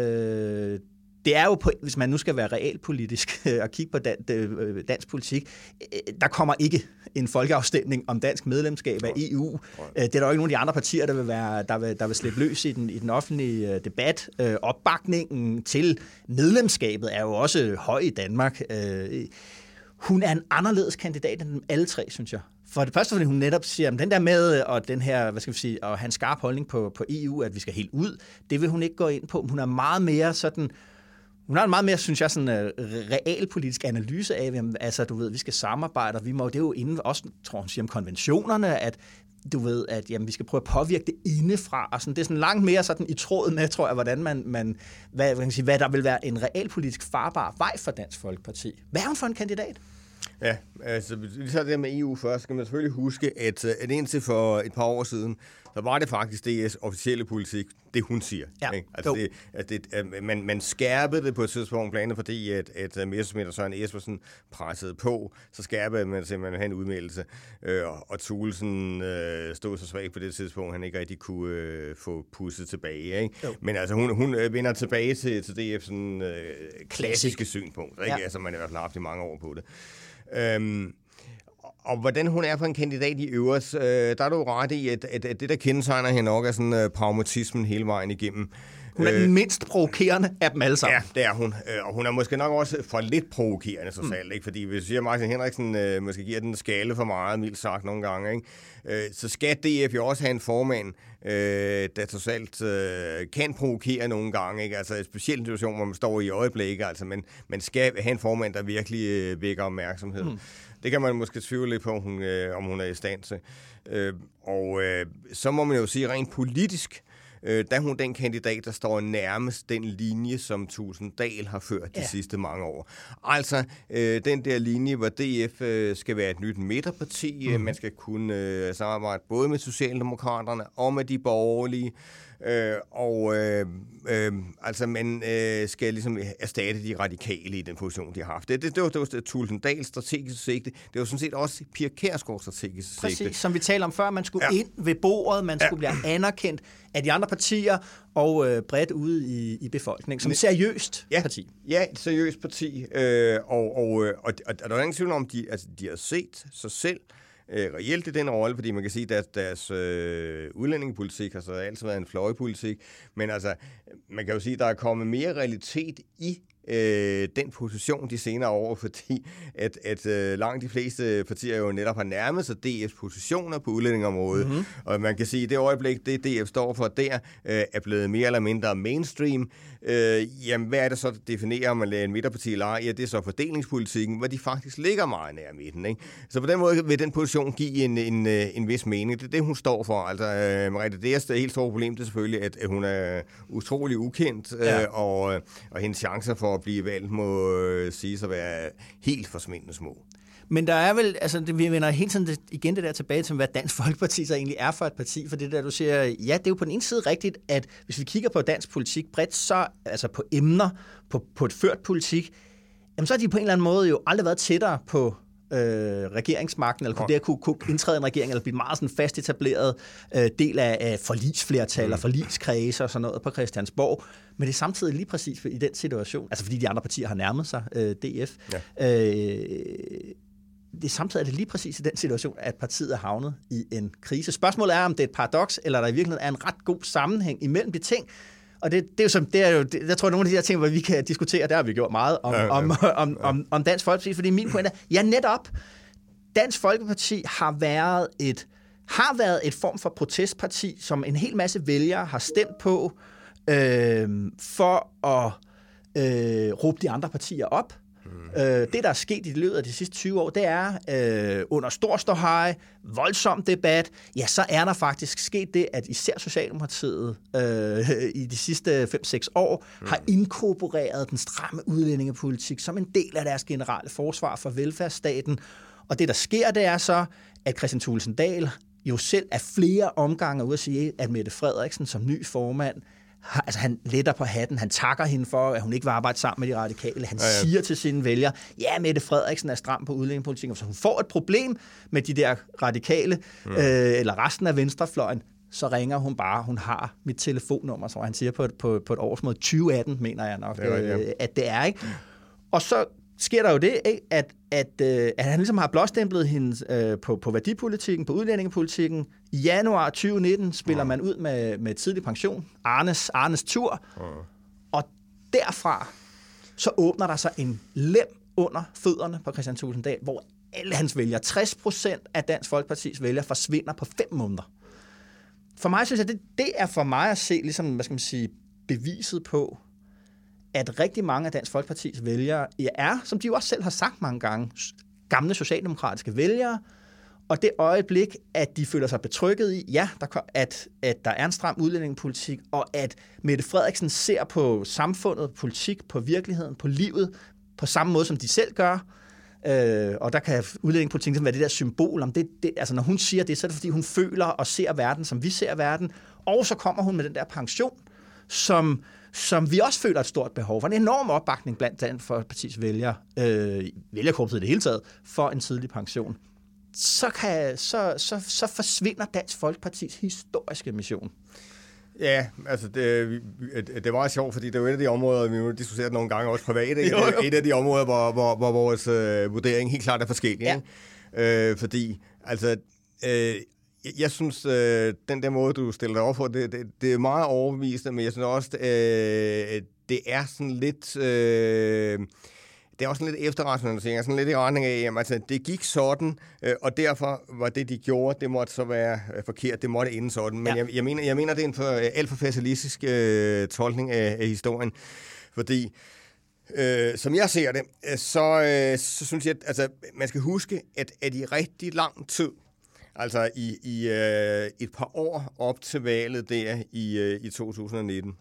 øh, det er jo, på, hvis man nu skal være realpolitisk og kigge på dan, øh, dansk politik, øh, der kommer ikke en folkeafstemning om dansk medlemskab af E U. Øh, det er der jo ikke nogen af de andre partier, der vil, være, der vil, der vil slippe løs i den, i den offentlige debat. Øh, opbakningen til medlemskabet er jo også høj i Danmark. Øh, hun er en anderledes kandidat end dem alle tre, synes jeg. For det første, fordi hun netop siger, at den der med, og den her, hvad skal vi sige, og have en skarp holdning på, på E U, at vi skal helt ud, det vil hun ikke gå ind på. Hun er meget mere sådan, hun har en meget mere, synes jeg, sådan en realpolitisk analyse af, altså du ved, vi skal samarbejde, og vi må, det er jo inden, også, tror hun siger om konventionerne, at du ved, at jamen, vi skal prøve at påvirke det indefra, og sådan, det er sådan langt mere sådan i tråd med, tror jeg, hvordan man, man hvad, hvad, kan sige, hvad der vil være en realpolitisk farbar vej for Dansk Folkeparti. Hvad er hun for en kandidat? Ja, altså, vi tager det med E U først, skal man selvfølgelig huske, at, at indtil for et par år siden, så var det faktisk D F's officielle politik, det hun siger. Ja, ikke? Altså, det, at det, at man, man skærpede det på et tidspunkt, blandt andet fordi, at, at Messerschmidt og Søren Espersen pressede på, så skærpede man simpelthen en udmeldelse, øh, og Thulesen øh, stod så svagt på det tidspunkt, han ikke rigtig kunne øh, få pusset tilbage. Ikke? Men altså, hun, hun vender tilbage til, til D F's sådan, øh, klassiske synspunkt, ikke? Ja. Altså, man har i hvert fald haft i mange år på det. Øhm, og hvordan hun er for en kandidat i øvrigt, øh, der er du ret i, at, at, at det, der kendetegner hende nok, er sådan uh, pragmatismen hele vejen igennem. Hun er øh, den mindst provokerende af dem alle sammen. Ja, det er hun. Og hun er måske nok også for lidt provokerende, så selv, mm. ikke? Fordi hvis vi siger, at Martin Henriksen øh, måske giver den skale for meget, mildt sagt nogle gange, ikke? Øh, så skal D F jo også have en formand, øh, der trods alt øh, kan provokere nogle gange, ikke? Altså en speciel situation, hvor man står i øjeblikket, altså, men man skal have en formand, der virkelig øh, vækker opmærksomhed. Mm. Det kan man måske tvivle lidt på, om hun, øh, om hun er i stand til. Øh, og øh, så må man jo sige, rent politisk, Øh, der er hun den kandidat, der står nærmest den linje, som Tusinddal har ført de ja. sidste mange år. Altså, øh, den der linje, hvor D F øh, skal være et nyt midterparti. Mm. Man skal kunne øh, samarbejde både med Socialdemokraterne og med de borgerlige. Øh, og øh, øh, altså, man øh, skal ligesom erstatte de radikale i den position, de har haft. Det, det, det var, det var Tusinddals strategiske sigte. Det var sådan set også Pia Kjærsgaards strategiske sigte. Præcis, som vi talte om før. Man skulle ja. ind ved bordet, man skulle ja. blive anerkendt af de andre partier og øh, bredt ude i, i befolkningen. Som et seriøst ja. parti. Ja, et seriøst parti. Øh, og, og, og, og, og der er ingen tvivl om, de, altså, de har set sig selv Øh, reelt i den rolle, fordi man kan sige, at deres øh, udlændingepolitik har så altid været en fløjepolitik, men altså, man kan jo sige, at der er kommet mere realitet i øh, den position de senere år, fordi at, at øh, langt de fleste partier jo netop har nærmet sig D F's positioner på udlændingområdet. Mm-hmm. Og man kan sige, at det øjeblik, det D F står for der, øh, er blevet mere eller mindre mainstream. Øh, jamen, hvad er det så, der definerer, om man lader en midterparti eller ej? Ja, det er så fordelingspolitikken, hvor de faktisk ligger meget nær midten. Ikke? Så på den måde vil den position give en, en, en vis mening. Det er det, hun står for. Altså, øh, Merete Dehrs helt store problem, det er selvfølgelig, at hun er utrolig ukendt, øh, ja. og, og hendes chancer for at blive valgt må øh, siges at være helt forsvindende små. Men der er vel, altså det, vi vender hele tiden det, igen det der tilbage til, hvad Dansk Folkeparti så egentlig er for et parti, for det der, du siger, ja, det er jo på den ene side rigtigt, at hvis vi kigger på dansk politik bredt, så altså på emner, på, på et ført politik, jamen så har de på en eller anden måde jo aldrig været tættere på øh, regeringsmagten, eller kunne det kunne, kunne indtræde en regering, eller blive meget sådan fast etableret øh, del af, af forligsflertal mm. og forligskredse og sådan noget på Christiansborg. Men det er samtidig lige præcis i den situation, altså fordi de andre partier har nærmet sig øh, D F, ja. øh, det er samtidig er det lige præcis i den situation, at partiet er havnet i en krise. Spørgsmålet er, om det er et paradoks, eller der i virkeligheden er en ret god sammenhæng imellem de ting. Og det, det er jo som, det er jo, det, jeg tror, nogle af de her ting, hvor vi kan diskutere, der har vi gjort meget om, ja, ja. om, om, om, om Dansk Folkeparti, fordi min pointe er, ja netop, Dansk Folkeparti har været et, har været et form for protestparti, som en hel masse vælgere har stemt på, øh, for at øh, råbe de andre partier op. Mm. Øh, det, der er sket i løbet af de sidste tyve år, det er øh, under stor ståhej, voldsom debat, ja, så er der faktisk sket det, at især Socialdemokratiet øh, i de sidste fem seks år mm. har inkorporeret den stramme udlændingepolitik som en del af deres generelle forsvar for velfærdsstaten. Og det, der sker, det er så, at Kristian Thulesen Dahl jo selv er flere omgange ude at sige, at Mette Frederiksen som ny formand, altså han letter på hatten, han takker hende for, at hun ikke vil arbejde sammen med de radikale. Han ja, ja. siger til sine vælgere, ja, Mette Frederiksen er stram på udlændingepolitikken, så hun får et problem med de der radikale, ja. øh, eller resten af venstrefløjen, så ringer hun bare, hun har mit telefonnummer, så han siger på et, på, på et årsmøde, tyve atten, mener jeg nok, ja, ja. Øh, at det er, ikke? Og så sker der jo det, ikke? At, at, øh, at han ligesom har blåstemplet hende øh, på, på værdipolitikken, på udlændingepolitikken. I januar tyve nitten spiller mm. man ud med, med tidlig pension, Arnes, Arnes tur, mm. og derfra så åbner der sig en lem under fødderne på Kristian Thulesen Dahl, hvor alle hans vælgere, tres procent af Dansk Folkepartis vælgere, forsvinder på fem måneder. For mig synes jeg, det, det er for mig at se, ligesom, hvad skal man sige, beviset på, at rigtig mange af Dansk Folkepartis vælgere er, som de jo også selv har sagt mange gange, gamle socialdemokratiske vælgere, og det øjeblik, at de føler sig betrykket i, ja, der, at, at der er en stram udlændingepolitik, og at Mette Frederiksen ser på samfundet, politik, på virkeligheden, på livet, på samme måde, som de selv gør, øh, og der kan udlændingepolitikken være det der symbol om det, det. Altså, når hun siger det, så er det, fordi hun føler og ser verden, som vi ser verden, og så kommer hun med den der pension, som som vi også føler et stort behov for. En enorm opbakning blandt Dansk Folkepartis vælgere, øh, vælgerkorpset i det hele taget, for en tidlig pension. Så, kan, så, så, så forsvinder Dansk Folkepartis historiske mission. Ja, altså det, det var sjovt, fordi det er jo et af de områder, vi nu diskuterer nogle gange også privat, ikke? Jo, jo. Et af de områder, hvor, hvor, hvor vores øh, vurdering helt klart er forskellig. Ja. Øh, fordi, altså... Øh, Jeg synes, øh, den der måde, du stiller dig over for, det, det, det er meget overbevisende, men jeg synes også, øh, det er sådan lidt... Øh, det er også sådan lidt efterrationalisering, sådan lidt i retning af, jamen, altså, det gik sådan, øh, og derfor var det, de gjorde, det måtte så være øh, forkert, det måtte ende sådan. Men ja. jeg, jeg, mener, jeg mener, det er en for, øh, alt for fatalistisk øh, tolkning af, af historien, fordi... Øh, som jeg ser det, så, øh, så synes jeg, at altså, man skal huske, at, at i rigtig lang tid, altså i, i øh, et par år op til valget der i, øh, i to tusind nitten.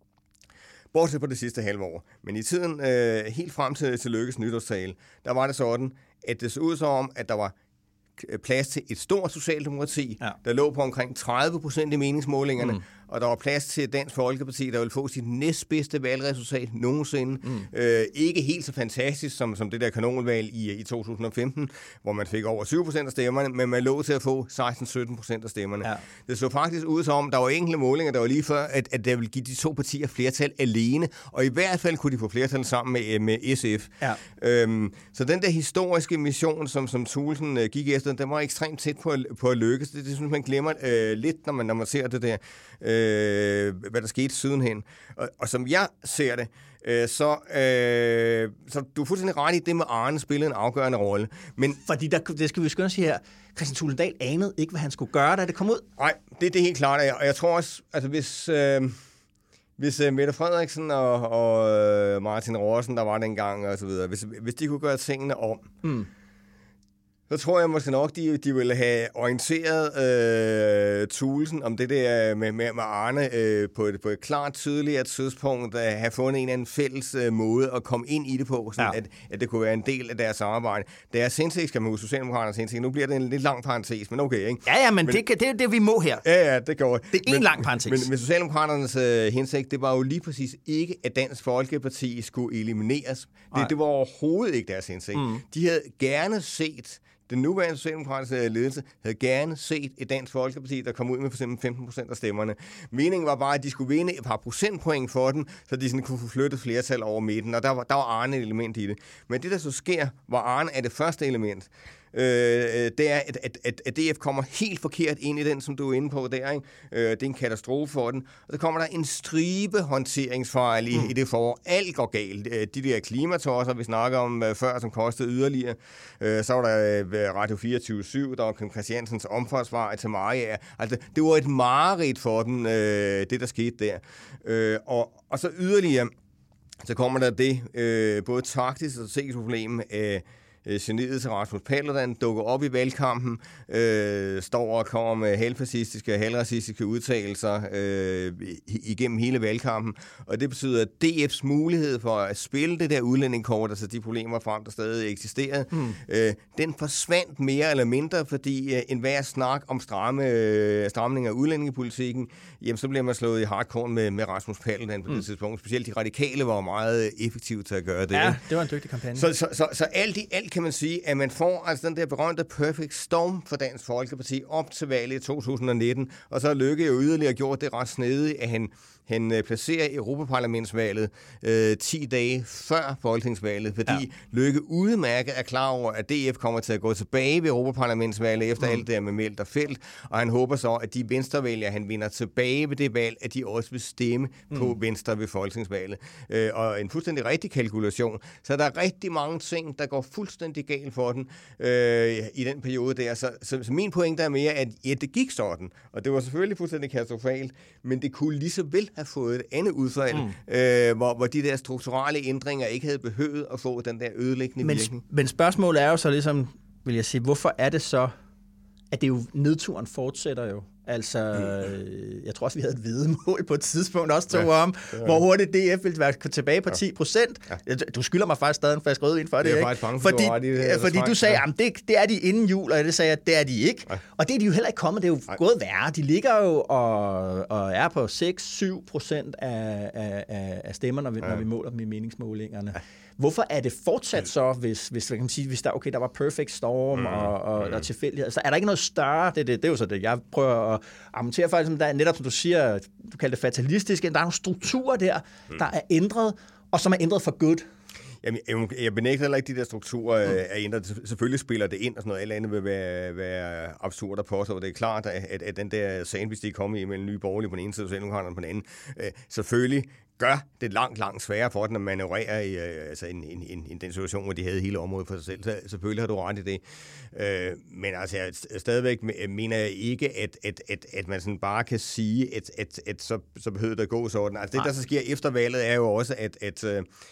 Bortset på det sidste halve år. Men i tiden, øh, helt frem til, til Løkkes nytårstale, der var det sådan, at det så ud som, at der var plads til et stort socialdemokrati, ja. der lå på omkring tredive procent i meningsmålingerne, mm. og der var plads til Dansk Folkeparti, der ville få sit næstbedste valgresultat nogensinde. Mm. Øh, ikke helt så fantastisk som, som det der kanonvalg i, i to tusind femten, hvor man fik over syv procent af stemmerne, men man lå til at få seksten til sytten procent af stemmerne. Ja. Det så faktisk ud som, der var enkelte målinger, der var lige før, at, at der ville give de to partier flertal alene, og i hvert fald kunne de få flertal sammen med, med S F. Ja. Øhm, så den der historiske mission, som, som Thulesen øh, gik efter, den var ekstremt tæt på at, på at lykkes. Det, det synes man glemmer øh, lidt, når man, når man ser det der. øh, hvad der skete sidenhen. Og, og som jeg ser det, øh, så, øh, så du er fuldstændig ret i, det med Arne spillede en afgørende rolle. Men, Fordi der, det skal vi skynde sige her, Kristian Thulesen Dahl anede ikke, hvad han skulle gøre, da det kom ud. Nej, det, det er helt klart. Og jeg tror også, altså hvis... Øh, Hvis uh, Mette Frederiksen og, og uh, Martin Rossen, der var dengang og så videre, hvis, hvis de kunne gøre tingene om, mm. så tror jeg måske nok, de, de ville have orienteret uh, Thulesen om det der med, med, med Arne uh, på, et, på et klart tydeligere tidspunkt, at uh, have fundet en eller anden fælles uh, måde at komme ind i det på, sådan ja. at, at det kunne være en del af deres samarbejde. Deres hensigt, skal man huske, Socialdemokraternes hensigt, nu bliver det en lidt lang parentes, men okay, ikke? Ja, ja, men, men det, det er det, vi må her. Ja, ja, det går. Det er en lang parentes. Men, men Socialdemokraternes uh, hensigt, det var jo lige præcis ikke, at Dansk Folkeparti skulle elimineres. Det, det var overhovedet ikke deres hensigt. Mm. De havde gerne set... Den nuværende socialdemokratiske ledelse havde gerne set et Dansk Folkeparti, der kom ud med for eksempel femten procent af stemmerne. Meningen var bare, at de skulle vinde et par procentpoint for den, så de sådan kunne få flyttet flertal over midten, og der var, der var Arne et element i det. Men det, der så sker, hvor Arne er det første element, øh, det er, at, at, at, at D F kommer helt forkert ind i den, som du er inde på der. Ikke? Øh, det er en katastrofe for den. Og så kommer der en stribe håndteringsfejl i, mm. i det forår. Alt går galt. De der klimatosser, vi snakker om uh, før, som kostede yderligere. Øh, så var der uh, Radio fireogtyve syv, der var Kim Christiansens omfartsvej til Maria. Altså, det var et mareridt for dem, øh, det der skete der. Øh, og, og så yderligere, så kommer der det, øh, både taktisk og strategisk problem, øh, geniet til Rasmus Paludan dukker op i valgkampen, øh, står og kommer med halvfascistiske og halvracistiske udtalelser øh, igennem hele valgkampen. Og det betyder, at D F's mulighed for at spille det der udlændingekort, altså de problemer frem, der stadig eksisterede, mm. øh, den forsvandt mere eller mindre, fordi øh, enhver snak om stramme, øh, stramning af udlændingepolitikken, jamen så bliver man slået i hardcore med, med Rasmus Paludan på mm. det tidspunkt. Specielt de radikale var meget effektive til at gøre det. Ja, det var en dygtig kampagne. Så, så, så, så alt i alt kan man sige, at man får altså den der berømte perfect storm for Dansk Folkeparti op til valget i to tusind nitten, og så har Løkke jo yderligere gjort det ret snedigt, at han, han placerer Europaparlamentsvalget øh, ti dage før folketingsvalget, fordi ja. Løkke udmærket er klar over, at D F kommer til at gå tilbage ved Europaparlamentsvalget efter mm. alt det med Meldt og Felt, og han håber så, at de venstrevælgere, han vinder tilbage ved det valg, at de også vil stemme mm. på Venstre ved folketingsvalget. Øh, og en fuldstændig rigtig kalkulation. Så der er rigtig mange ting, der går fuldstændig galt for den øh, i den periode der. Så, så, så min pointe er mere, at ja, det gik sådan, og det var selvfølgelig fuldstændig katastrofalt, men det kunne lige så vel have fået et andet udfald, mm. øh, hvor, hvor de der strukturelle ændringer ikke havde behøvet at få den der ødelæggende men, virkning. Men spørgsmålet er jo så ligesom, vil jeg sige, hvorfor er det så, at det jo nedturen fortsætter jo? Altså, mm. jeg tror også, vi havde et videmål på et tidspunkt også to ja, om, ja. hvor hurtigt D F ville være tilbage på ti procent. Ja. Du skylder mig faktisk stadig en flaske rødvin for det, det er ikke? Faktisk fordi for, det her, fordi du sagde, at det, det er de inden jul, og det sagde jeg, at det er de ikke. Ja. Og det er de jo heller ikke kommet. Det er jo ja. gået værre. De ligger jo og, og er på seks til syv procent af, af, af stemmer, når vi, ja. når vi måler dem i meningsmålingerne. Ja. Hvorfor er det fortsat så, hvis, hvis, kan man sige, hvis der, okay, der var perfect storm mm. og, og, mm. og tilfældighed? Så er der ikke noget større? Det, det, det er jo så det, jeg prøver at argumentere for. Der er netop, som du siger, du kalder det fatalistisk. Der er nogle strukturer der, mm. der er ændret, og som er ændret for good. Jamen, jeg, jeg benægter heller ikke, de der strukturer mm. er ændret. Selvfølgelig spiller det ind, og sådan noget. Alt andet vil være, være absurd at påstå. Det er klart, at, at den der sandwich, de er kommet i mellem Nye Borgerlige på den ene side, og Socialdemokraterne på den anden, øh, selvfølgelig gør det langt, langt sværere for den at manøvrere i øh, altså en, en, en, en den situation, hvor de havde hele området for sig selv. Så selvfølgelig har du ret i det. Øh, men altså, jeg stadigvæk mener jeg ikke, at, at, at, at man sådan bare kan sige, at, at, at så, så behøver det at gå sådan. Altså, det, der så sker efter valget, er jo også, at, at,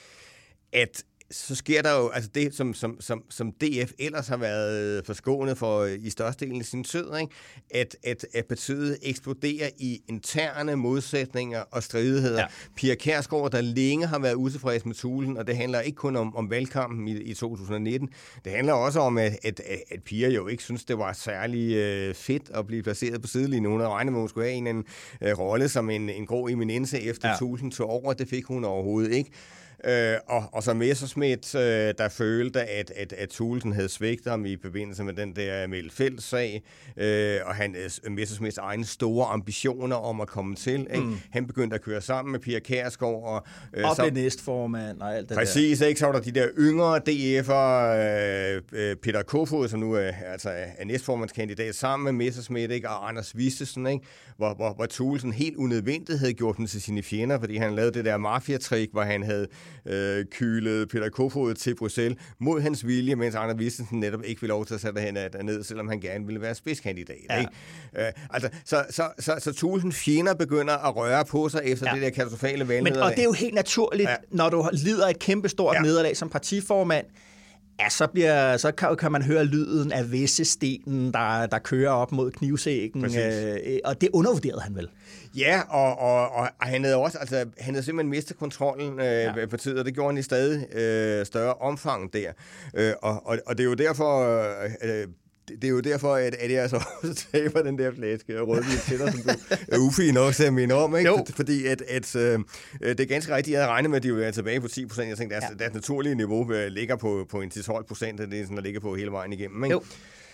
at så sker der jo altså det, som, som, som, som D F ellers har været forskånet for i størstedelen af sin tid, ikke? At, at, at partiet eksploderer i interne modsætninger og stridigheder. Ja. Pia Kjærsgaard, der længe har været utilfreds med Thulesen, og det handler ikke kun om, om valgkampen i, i to tusind nitten. Det handler også om, at, at, at Pia jo ikke synes, det var særlig øh, fedt at blive placeret på sidelinjen. Hun havde regnet med, at hun skulle have en, en øh, rolle som en, en grå eminence efter ja. Thulesen tog over. Det fik hun overhovedet ikke. Øh, og, og så Messerschmidt, øh, der følte, at, at, at Thulesen havde svigtet ham i forbindelse med den der Melfeldt-sag, øh, og han, Messerschmidts egne store ambitioner om at komme til. Ikke? Mm. Han begyndte at køre sammen med Pia Kjærsgaard. Og, øh, og så, blev næstformand og alt det præcis, der. Ikke? Så var der de der yngre D F'ere, øh, Peter Kofod, som nu er, altså, er næstformandskandidat, sammen med Messerschmidt, ikke? Og Anders Vistesen, ikke? Hvor, hvor, hvor Thulesen helt unødvendigt havde gjort dem til sine fjender, fordi han lavede det der mafia-trick, hvor han havde øh, kylet Peter Kofod til Bruxelles mod hans vilje, mens Anders Vistesen netop ikke ville lov til at sætte hende derned, selvom han gerne ville være spidskandidat. Ja. Ikke? Øh, altså, så, så, så, så Thulesens fjender begynder at røre på sig efter ja. det der katastrofale valgnederlag. Men, og det er jo helt naturligt, ja. når du lider et kæmpestort ja. nederlag som partiformand, ja, så, bliver, så kan, kan man høre lyden af væssestenen, der, der kører op mod knivsækken, øh, og det undervurderede han vel? Ja, og, og, og han havde også, altså, han havde simpelthen mistet kontrollen øh, ja. på tid, og det gjorde han i stadig øh, større omfang der. Øh, og, og, og det er jo derfor... Øh, Det er jo derfor, at, at jeg så også taber den der flaske rødvin til dig, som du er ufin nok til at minde om, ikke? Jo. Fordi at, at, øh, det er ganske rigtigt, jeg havde regnet med, at de ville være tilbage på ti procent. Jeg tænkte, deres, ja. deres naturlige niveau ligger på, på en til tolv procent, det er sådan, der ligger på hele vejen igennem, ikke? Jo.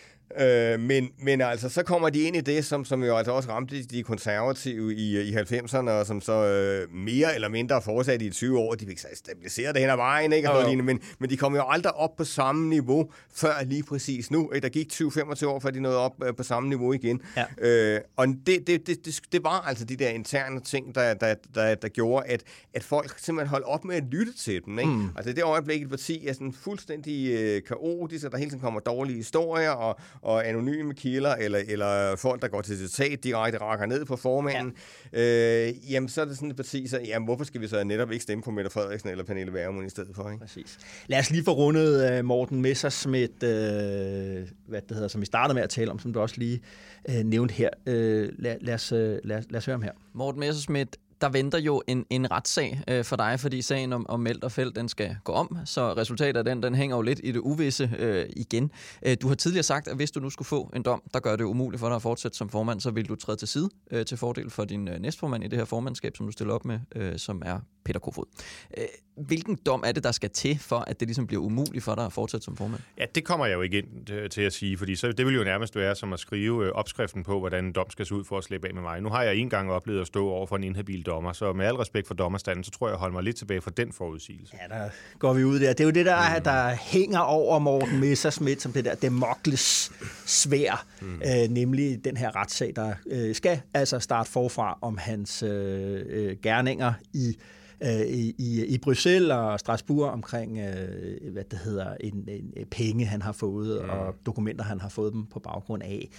Øh, men, men altså, så kommer de ind i det, som, som jo altså også ramte de konservative i, i halvfemserne, og som så øh, mere eller mindre fortsatte i tyve år. De fik så stabiliseret det hen ad vejen, ikke? Og lignende, men, men de kom jo aldrig op på samme niveau, før lige præcis nu. Der gik tyve til femogtyve år, før de nåede op øh, på samme niveau igen. Ja. Øh, og det, det, det, det, det var altså de der interne ting, der, der, der, der gjorde, at, at folk simpelthen holdt op med at lytte til dem. Ikke? Mm. Altså det øjeblik, et parti er sådan fuldstændig øh, kaotisk, og der hele tiden kommer dårlige historier, og og anonyme kilder, eller, eller folk, der går til citat direkte, rakker ned på formanden, ja. øh, jamen så er det sådan et parti, så jamen, hvorfor skal vi så netop ikke stemme på Mette Frederiksen eller Pernille Vermund i stedet for, ikke? Præcis. Lad os lige få rundet uh, Morten Messerschmidt, uh, hvad det hedder, som vi startede med at tale om, som du også lige uh, nævnte her. Uh, lad, lad, os, uh, lad, lad os høre ham her. Morten Messerschmidt, der venter jo en, en retssag øh, for dig, fordi sagen om, om Meldt og Felt, den skal gå om, så resultatet af den, den hænger jo lidt i det uvisse øh, igen. Øh, du har tidligere sagt, at hvis du nu skulle få en dom, der gør det umuligt for dig at fortsætte som formand, så vil du træde til side øh, til fordel for din øh, næstformand i det her formandskab, som du stiller op med, øh, som er Peter Kofod. Øh, hvilken dom er det, der skal til for, at det ligesom bliver umuligt for dig at fortsætte som formand? Ja, det kommer jeg jo ikke ind til at sige, fordi så, det vil jo nærmest være som at skrive øh, opskriften på, hvordan en dom skal se ud for at slippe af med mig. Nu har jeg en gang oplevet at stå over for en inhabil dommer, så med al respekt for dommerstanden, så tror jeg, jeg holder mig lidt tilbage fra den forudsigelse. Ja, der går vi ud der. Det er jo det, der, mm. der hænger over Morten Messerschmidt som det der Damokles sværd, mm. øh, nemlig den her retssag, der øh, skal altså starte forfra om hans øh, øh, gerninger i I, i, i Bruxelles og Strasbourg omkring, øh, hvad det hedder, en, en penge, han har fået, mm. og dokumenter, han har fået dem på baggrund af.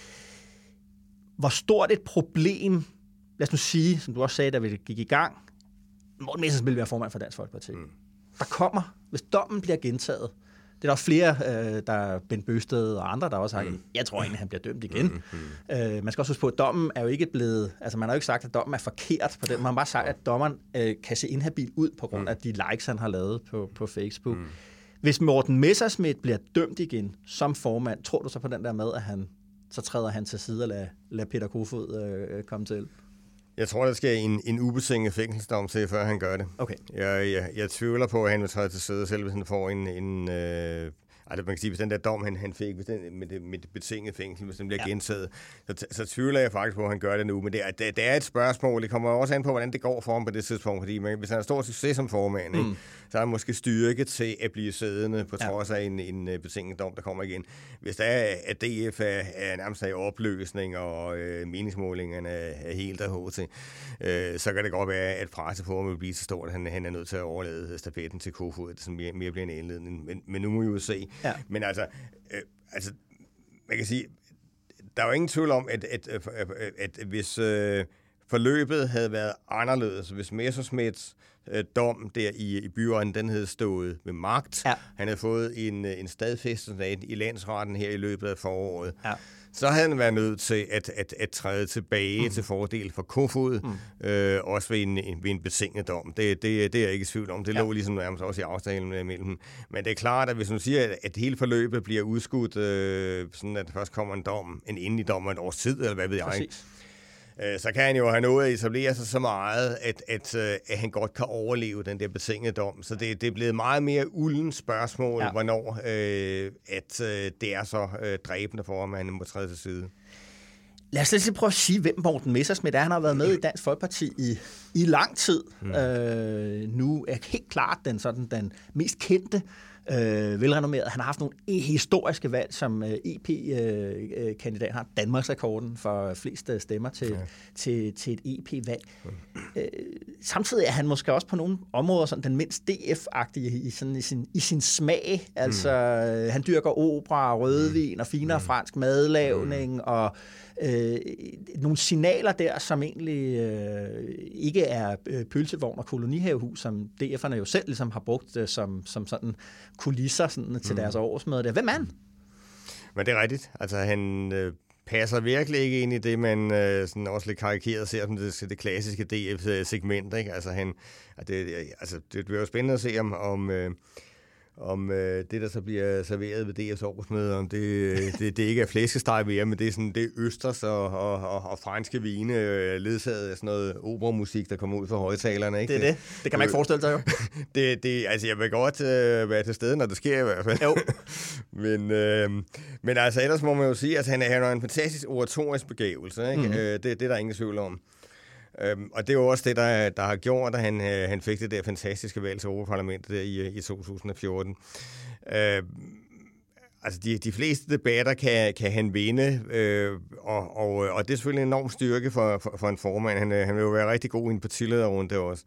Hvor stort et problem, lad os nu sige, som du også sagde, da vi gik i gang, Morten Messerschmidt vil være formand for Dansk Folkeparti. Mm. Der kommer, hvis dommen bliver gentaget, det er der flere, øh, der er Bent Bøgsted og andre, der også har sagt, mm. jeg tror egentlig, han bliver dømt igen. Mm. Mm. Øh, man skal også huske på, at dommen er jo ikke blevet, altså man har jo ikke sagt, at dommen er forkert på den. Man har bare sagt, at dommeren øh, kan se inhabil ud på grund af de likes, han har lavet på, på Facebook. Mm. Hvis Morten Messerschmidt bliver dømt igen som formand, tror du så på den der med, at han så træder han til side og lader, lader Peter Kofod øh, komme til? Jeg tror, der skal en, en ubetinget fængselsdom til, før han gør det. Okay. Jeg, jeg, jeg tvivler på, at han vil træde til side, selv hvis han får en... en øh, altså man kan sige, hvis den der dom, han, han fik hvis den, med, det, med det betingede fængsel, hvis den bliver ja. gentaget, så, så tvivler jeg faktisk på, at han gør det nu. Men det er, det, det er et spørgsmål. Det kommer også an på, hvordan det går for ham på det tidspunkt. Fordi man, hvis han har stor succes som formand, mm. ikke, så har han måske styrke til at blive siddende på trods af en, en betinget dom, der kommer igen. Hvis der er, at D F er, er nærmest i opløsning, og øh, meningsmålingerne er helt af til, øh, så kan det godt være, at presset på ham vil blive så stort, at han, han er nødt til at overlade stafetten til Kofod, som mere, mere bliver en indledning. Men, men nu må vi jo se. Ja. Men altså, øh, altså, man kan sige, der er jo ingen tvivl om, at, at, at, at, at hvis øh, forløbet havde været anderledes, hvis Messerschmidts øh, dom der i, i byretten, den havde stået ved magt, ja. han havde fået en, en stadfæstelse i landsretten her i løbet af foråret, ja. så havde han været nødt til at, at, at træde tilbage mm. til fordel for Kofod, mm. øh, også ved en, en, ved en betinget dom. Det, det, det er jeg ikke i tvivl om. Det ja. lå ligesom nærmest også i aftalen mellem dem. Men det er klart, at hvis man siger, at, at hele forløbet bliver udskudt, øh, sådan at der først kommer en dom, en endelig dom af et års tid, eller hvad ved jeg, så kan han jo have nået at etablere sig så meget, at, at, at han godt kan overleve den der betingede dom. Så det, det er blevet meget mere ulden spørgsmål, ja. hvornår øh, at, øh, det er så øh, dræbende for ham, at han må træde til side. Lad os lige prøve at sige, hvem Morten Messerschmidt er. Han har været med i Dansk Folkeparti i, i lang tid. Mm. Øh, nu er helt klart den, sådan, den mest kendte, øh, velrenommeret. Han har haft nogle historiske valg som øh, E P-kandidat. Han har Danmarksrekorden for flest stemmer til, ja. til, til et E P-valg. Mm. Øh, samtidig er han måske også på nogle områder sådan, den mindst D F-agtige i, sådan, i, sin, i sin smag. Altså, mm. han dyrker opera, rødvin mm. og finere mm. fransk madlavning mm. og Øh, nogle signaler der, som egentlig øh, ikke er øh, pølsevogn og kolonihavehus, som D F'erne jo selv ligesom har brugt øh, som, som sådan kulisser sådan, til mm. deres årsmøde. Der. Hvem er han? Men det er rigtigt. Altså, han øh, passer virkelig ikke ind i det, man øh, sådan også lidt karikeret ser som det, det klassiske D F-segment. Ikke? Altså, han, det, altså, det bliver jo spændende at se, om... om øh, om øh, det, der så bliver serveret ved D F's årsmøde, om det, det, det ikke er flæskesteg mere, men det er, sådan, det er østers og, og, og, og franske vine, øh, ledsaget af sådan noget operamusik, der kommer ud fra højtalerne. Ikke? Det er det. Det kan man ikke forestille sig jo. det, det, altså, jeg vil godt øh, være til stede, når det sker i hvert fald. Jo. men, øh, men altså, ellers må man jo sige, at han er en fantastisk oratorisk begævelse. Ikke? Mm. Øh, det, det er der ingen tvivl om. Øhm, og det er jo også det, der, der har gjort, at han, øh, han fik det der fantastiske valg til Europaparlamentet der i, i to tusind og fjorten. Øhm, altså, de, de fleste debatter kan, kan han vinde, øh, og, og, og det er selvfølgelig en enorm styrke for, for, for en formand. Han, han vil jo være rigtig god i en partilederrunde også.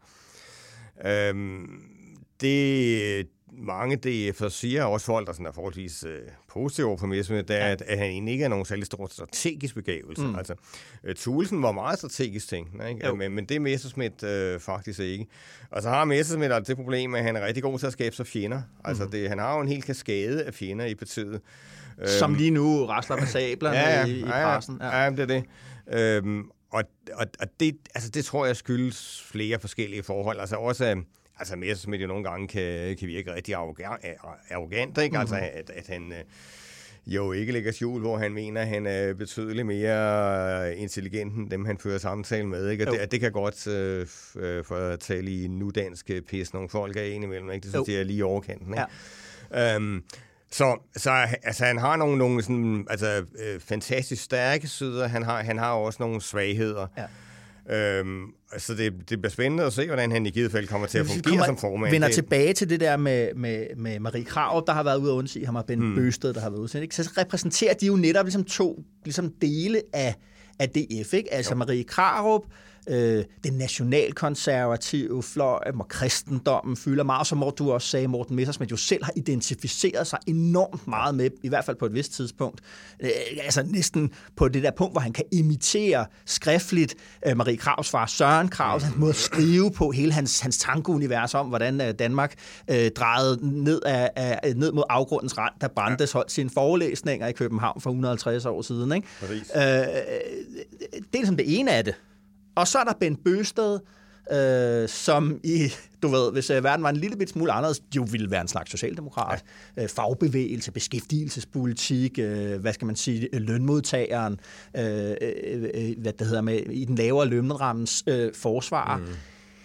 Øhm, det... Mange D F'er siger, også folk, der sådan er forholdsvis øh, positive over for Messerschmidt, er, ja. at, at han egentlig ikke er nogen særlig stor strategisk begævelse. Mm. Altså, øh, Thulesen var meget strategisk ting, ikke? Men, men det er Messerschmidt øh, faktisk ikke. Og så har Messerschmidt altså det problem, at han er rigtig god til at skabe sig fjender. Altså, mm. det, han har jo en hel kaskade af fjender i partiet. Som lige nu rasler med sablerne ja, ja, i, i ja, pressen. Ja, ja, det er det. Øhm, og og, og det, altså, det tror jeg skyldes flere forskellige forhold. Altså også... Altså Messerschmidt jo nogle gange kan, kan virke rigtig arrogant, arrogant ikke? Mm-hmm. Altså at, at han øh, jo ikke lægger skjul, hvor han mener, at han er betydeligt mere intelligent end dem, han fører samtale med. Ikke? Og det, det kan godt, øh, for at tale i nudansk, pisse nogle folk af indimellem. Ikke? Det synes jeg er lige overkanten. Ikke? Ja. Øhm, Så, så altså, han har nogle, nogle sådan, altså, øh, fantastisk stærke sider. Han har, han har også nogle svagheder. Ja. Øhm, så det, det bliver spændende at se, hvordan han i givet fald kommer til at fungere kommer, som formand. Vi vender tilbage til det der med, med, med Marie Krarup, der har været ude at undsige ham, og Ben hmm. Bøgsted, der har været ude. Ikke? Så repræsenterer de jo netop ligesom to ligesom dele af, af D F. Ikke? Altså jo. Marie Krarup, øh, den nationalkonservative fløj, og kristendommen fylder meget, som du også sagde, Morten Messerschmidt jo selv har identificeret sig enormt meget med, i hvert fald på et vist tidspunkt. Øh, altså næsten på det der punkt, hvor han kan imitere skriftligt øh, Marie Krarups far Søren Krarup, hans måde at skrive på hele hans, hans tankeunivers om, hvordan øh, Danmark øh, drejede ned, af, af, ned mod afgrundens rand, da Brandes holdt sine forelæsninger i København for et hundrede og halvtreds år siden. Ikke? Øh, det er ligesom det ene af det. Og så er der Ben Bøgsted, øh, som i, du ved, hvis øh, verden var en lille bit smule anderledes, jo ville være en slags socialdemokrat. Ja. Øh, fagbevægelse, beskæftigelsespolitik, øh, hvad skal man sige, lønmodtageren, øh, øh, hvad det hedder med, i den lavere lønrammens øh, forsvar. Mm.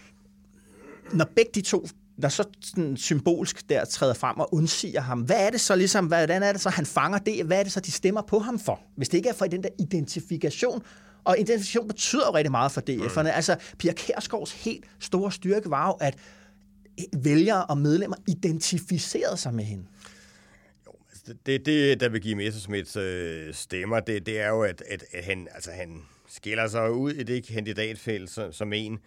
Når begge de to, der så sådan symbolsk der træder frem og undsiger ham, hvad er det så ligesom, hvordan er det så, han fanger det, hvad er det så, de stemmer på ham for? Hvis det ikke er for den der identifikation. Og identifikation betyder jo rigtig meget for D F'erne. Mm. Altså, Pia Kjærsgaards helt store styrke var jo, at vælgere og medlemmer identificerede sig med hende. Jo, altså det, det, der vil give Messerschmidts øh, stemmer, det, det er jo, at, at, at han, altså, han skiller sig ud i det kandidatfelt som, som en,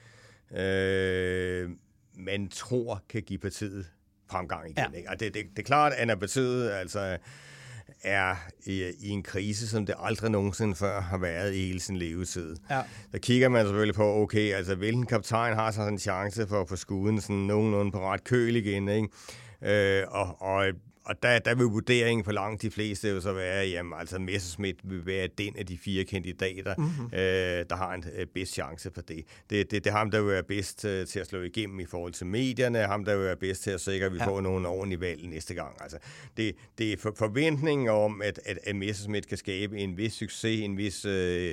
øh, man tror kan give partiet fremgang igen. Ja. Ikke? Og det, det, det er klart, at når partiet altså er i, i en krise, som det aldrig nogensinde før har været i hele sin levetid. Ja. Der kigger man selvfølgelig på, okay, altså hvilken kaptajn har så en chance for at få skuden sådan nogenlunde på ret køl igen, ikke? Øh, og, og, og der, der vil vurderingen for langt de fleste jo så være, jamen altså Messerschmidt vil være den af de fire kandidater, mm-hmm. øh, der har en øh, bedst chance for det. Det, det. det er ham, der vil være bedst øh, til at slå igennem i forhold til medierne, ham, der vil være bedst til at sikre, at vi ja. får nogle ordentlige valg næste gang. Altså, det, det er for, forventningen om, at, at, at Messerschmidt kan skabe en vis succes, en vis øh,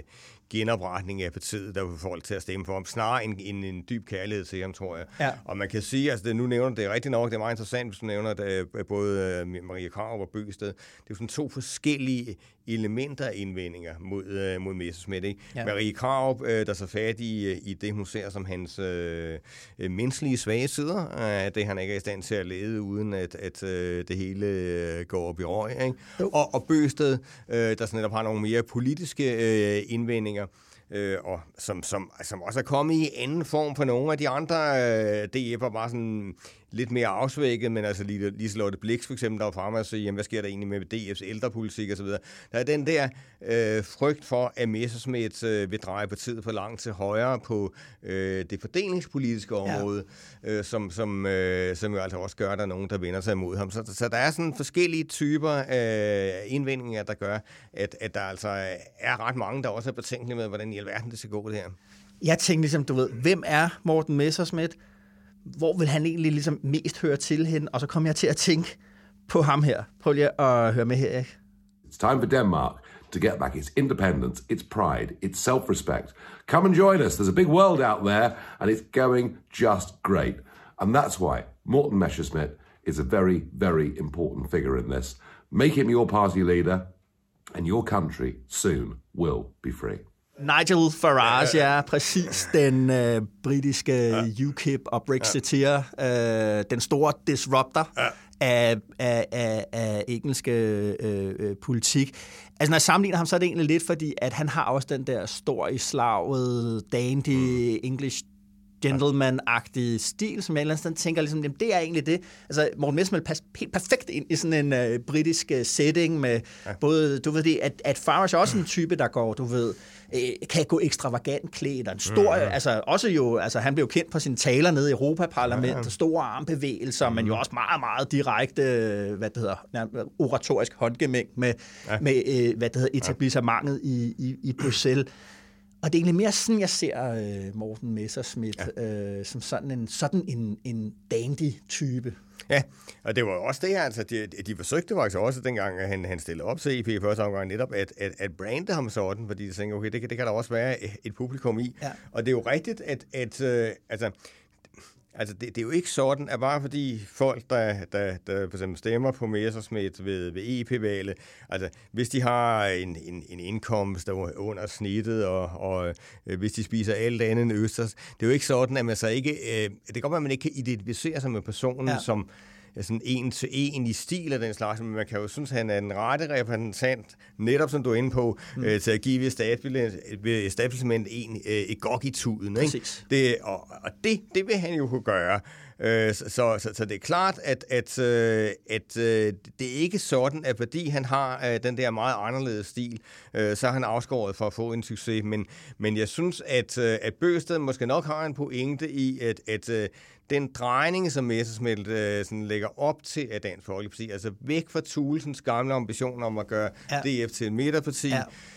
genopretning af partiet, der vil få folk til at stemme for ham, snarere en, en, en dyb kærlighed til ham, tror jeg. Ja. Og man kan sige, altså det, nu nævner det er rigtigt nok, det er meget interessant, hvis du nævner det, både Marie Krarup og Bøgsted. Det er jo sådan to forskellige elementer af indvendinger mod, mod Messerschmidt. Ikke? Ja. Marie Krarup, der så fat i, i det, hun ser som hans øh, menneskelige svage sider, at det han ikke er i stand til at lede, uden at, at øh, det hele går op i røg. Ikke? Og, og Bøgsted, øh, der så netop har nogle mere politiske øh, indvendinger, Øh, og som, som, som også er kommet i anden form på nogle af de andre øh, D F'er, bare sådan lidt mere afsvækket, men altså Liselotte Blix for eksempel, der var fremme og sige, jamen, hvad sker der egentlig med D F's ældrepolitik og så videre. Der er den der øh, frygt for, at Messerschmidt øh, vil dreje partiet for langt til højre på øh, det fordelingspolitiske område, ja. øh, som, som, øh, som jo altså også gør, at der er nogen, der vender sig imod ham. Så, så der er sådan forskellige typer af øh, indvendinger, der gør, at, at der altså er ret mange, der også er betænkelige med, hvordan i alverden det skal gå det her. Jeg tænkte ligesom, du ved, hvem er Morten Messerschmidt? Hvor vil han egentlig ligesom mest høre til hen? Og så kom jeg til at tænke på ham her. Prøv lige at høre med her, ikke? It's time for Denmark to get back its independence, its pride, its self-respect. Come and join us. There's a big world out there, and it's going just great. And that's why Morten Messerschmidt is a very, very important figure in this. Make him your party leader, and your country soon will be free. Nigel Farage er ja, ja. præcis den øh, britiske ja. U K I P og Brexiteer, øh, den store disruptor ja. af, af, af, af engelske øh, politik. Altså når jeg sammenligner ham, så er det egentlig lidt fordi, at han har også den der stor i slaget, dandy, mm. English gentleman-agtig stil, som jeg et eller andet sted tænker, ligesom, jamen, det er egentlig det. Altså, Morten Messerschmidt passer helt perfekt ind i sådan en uh, britisk uh, setting med ja. både, du ved det, at, at Farage er også en type, der går, du ved, øh, kan gå ekstravagant klædt, og en stor, mm. altså også jo, altså han blev kendt på sine taler nede i Europaparlamentet, ja, ja. store armbevægelser, mm. men jo også meget, meget direkte, hvad det hedder, oratorisk håndgemæng med, ja. med øh, hvad det hedder, etablissementet ja. i, i, i Bruxelles. Og det er egentlig mere sådan, jeg ser øh, Morten Messerschmidt, ja. øh, som sådan en, sådan en, en dandy-type. Ja, og det var også det her, altså, de, de forsøgte faktisk også dengang, at han, han stillede op til E P i første omgang netop, at, at, at brande ham sådan, fordi de tænkte, okay, det, det kan der også være et publikum i. Ja. Og det er jo rigtigt, at, at øh, altså, Altså, det, det er jo ikke sådan, at bare fordi folk, der, der, der for eksempel stemmer på Messerschmidt ved, ved E P-valget, altså, hvis de har en, en, en indkomst, der er under snittet, og, og øh, hvis de spiser alt andet end østers, det er jo ikke sådan, at man så ikke, øh, det kan godt være, at man ikke kan identificere sig med personen, ja. som sådan en til en i stil af den slags, men man kan jo synes, at han er en rette repræsentant, netop som du er inde på, mm. øh, til at give establishment en øh, et gok i tuden. Ikke? Det, og og det, det vil han jo kunne gøre. Øh, så, så, så det er klart, at, at, øh, at øh, det er ikke sådan, at fordi han har øh, den der meget anderledes stil, øh, så er han afskåret for at få en succes. Men, men jeg synes, at, øh, at Bøgsted måske nok har en pointe i, at, at øh, den drejning, som Messerschmidt øh, sådan lægger op til af Dansk Folkeparti, altså væk fra Thulesens gamle ambitioner om at gøre ja. D F til et midterparti,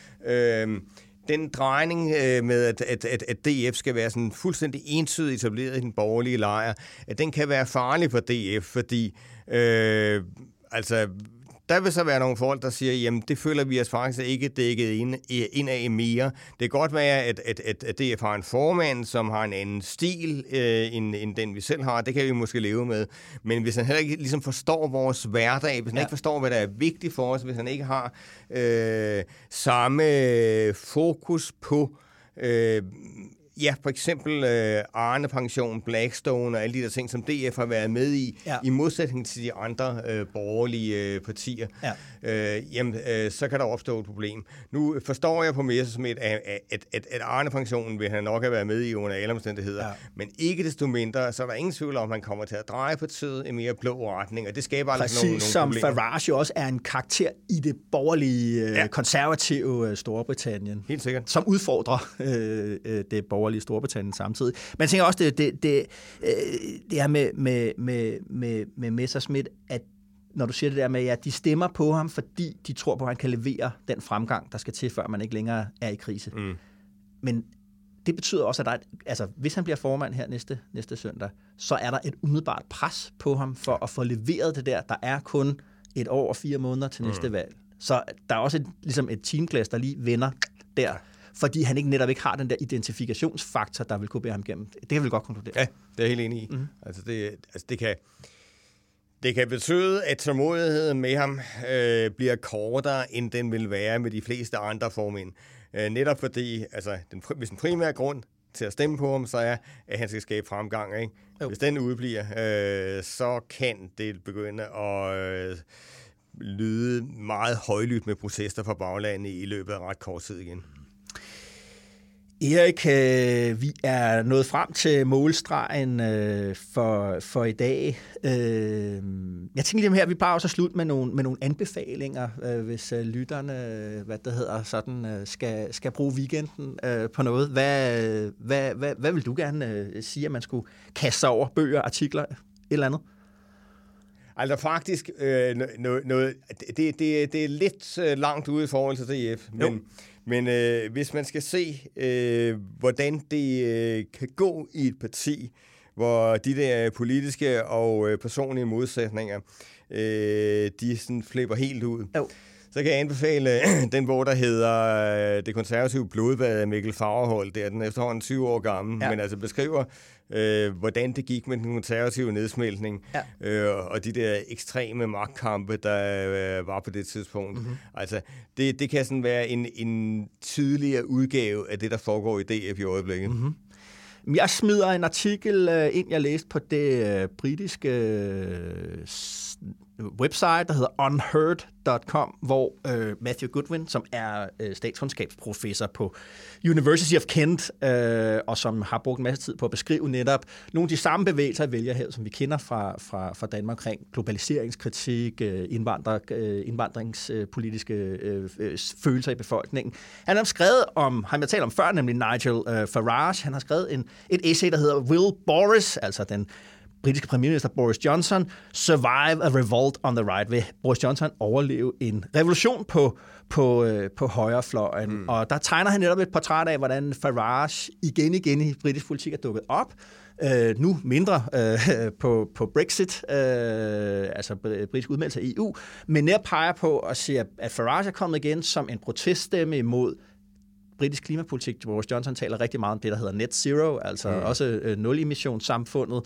ja. øh, den drejning øh, med, at, at, at, at D F skal være sådan fuldstændig entydigt etableret i den borgerlige lejr, at den kan være farlig for D F, fordi øh, altså, der vil så være nogle folk, der siger, jamen det føler vi os faktisk ikke dækket ind, ind af mere. Det kan godt være, at, at, at, at D F har en formand, som har en anden stil, øh, end, end den vi selv har. Det kan vi måske leve med. Men hvis han heller ikke ligesom forstår vores hverdag, hvis han ja. ikke forstår, hvad der er vigtigt for os, hvis han ikke har øh, samme fokus på øh, ja, for eksempel øh, Arne-pension, Blackstone og alle de der ting, som D F har været med i, ja. i modsætning til de andre øh, borgerlige øh, partier, ja. øh, jamen, øh, så kan der opstå et problem. Nu forstår jeg på Messerschmidt, at, at, at, at Arne-pensionen vil han nok have været med i under alle omstændigheder, ja. men ikke desto mindre, så er der ingen tvivl om, at man kommer til at dreje partiet i mere blå retning, og det skaber altså nogle, nogle problemer. Præcis som Farage også er en karakter i det borgerlige, øh, ja. konservative øh, Storbritannien. Helt sikkert. Som udfordrer øh, øh, det borgerlige i Storbritannien samtidig. Men jeg tænker også, det, det, det, det er med, med, med, med, med Messerschmidt, at når du siger det der med, at de stemmer på ham, fordi de tror på, at han kan levere den fremgang, der skal til, før man ikke længere er i krise. Mm. Men det betyder også, at der er, altså, hvis han bliver formand her næste, næste søndag, så er der et umiddelbart pres på ham for at få leveret det der. Der er kun et år og fire måneder til næste mm. valg. Så der er også et, ligesom et teamklasse, der lige vender der. fordi han ikke netop ikke har den der identifikationsfaktor, der vil kunne bære ham igennem. Det kan vi godt konkludere. Ja, det er jeg helt enig i. Mm. Altså, det, altså det kan... Det kan betyde, at tålmodigheden med ham øh, bliver kortere, end den vil være med de fleste andre formænd. Øh, netop fordi, altså, den, hvis den primære grund til at stemme på ham, så er, at han skal skabe fremgang. Ikke? Hvis den udbliver, øh, så kan det begynde at øh, lyde meget højlydt med protester fra baglandet i løbet af ret kort tid igen. Erik, øh, vi er nået frem til målstregen øh, for, for i dag. Øh, jeg tænker lige om her, vi bare også slut med nogle, med nogle anbefalinger, øh, hvis øh, lytterne hvad det hedder, sådan, øh, skal, skal bruge weekenden øh, på noget. Hvad, hvad, hvad, hvad vil du gerne øh, sige, at man skulle kaste sig over? Bøger, artikler, et eller andet? Altså faktisk, øh, noget, noget, det, det, det er lidt øh, langt ude i forhold til D F, men... Jo. Men øh, hvis man skal se, øh, hvordan det øh, kan gå i et parti, hvor de der politiske og øh, personlige modsætninger, øh, de sådan flipper helt ud, jo. Så kan jeg anbefale den bog, der hedder øh, Det konservative blodbad af Mikkel Fagerholt. Det er den efterhånden tyve år gammel, ja. Men altså beskriver, øh, hvordan det gik med den konservative nedsmeltning, ja. øh, og de der ekstreme magtkampe, der øh, var på det tidspunkt. Mm-hmm. Altså, det, det kan sådan være en, en tydeligere udgave af det, der foregår i D F i øjeblikket. Mm-hmm. Jeg smider en artikel uh, ind, jeg læste på det uh, britiske uh, website, der hedder unheard punktum com, hvor uh, Matthew Goodwin, som er uh, statskundskabsprofessor på University of Kent, uh, og som har brugt en masse tid på at beskrive netop nogle af de samme bevægelser i vælgerhavet, som vi kender fra, fra, fra Danmark omkring globaliseringskritik, uh, indvandrer, uh, indvandringspolitiske uh, uh, følelser i befolkningen. Han har skrevet om, han har talt om før, nemlig Nigel uh, Farage. Han har skrevet en, et essay, der hedder Will Boris, altså den britiske premierminister Boris Johnson, survive a revolt on the right. Vil Boris Johnson overleve en revolution på, på, øh, på højrefløjen? Mm. Og der tegner han netop et portræt af, hvordan Farage igen igen i britisk politik er dukket op. Øh, nu mindre øh, på, på Brexit, øh, altså britisk udmeldelse af E U, men netop peger på at se, at Farage er kommet igen som en proteststemme imod britisk klimapolitik. Boris Johnson taler rigtig meget om det, der hedder net zero, altså mm. også øh, nul-emissionssamfundet,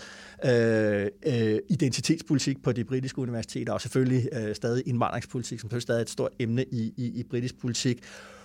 øh, øh, identitetspolitik på de britiske universiteter, og selvfølgelig øh, stadig indvandringspolitik, som selvfølgelig stadig er et stort emne i, i, i britisk politik.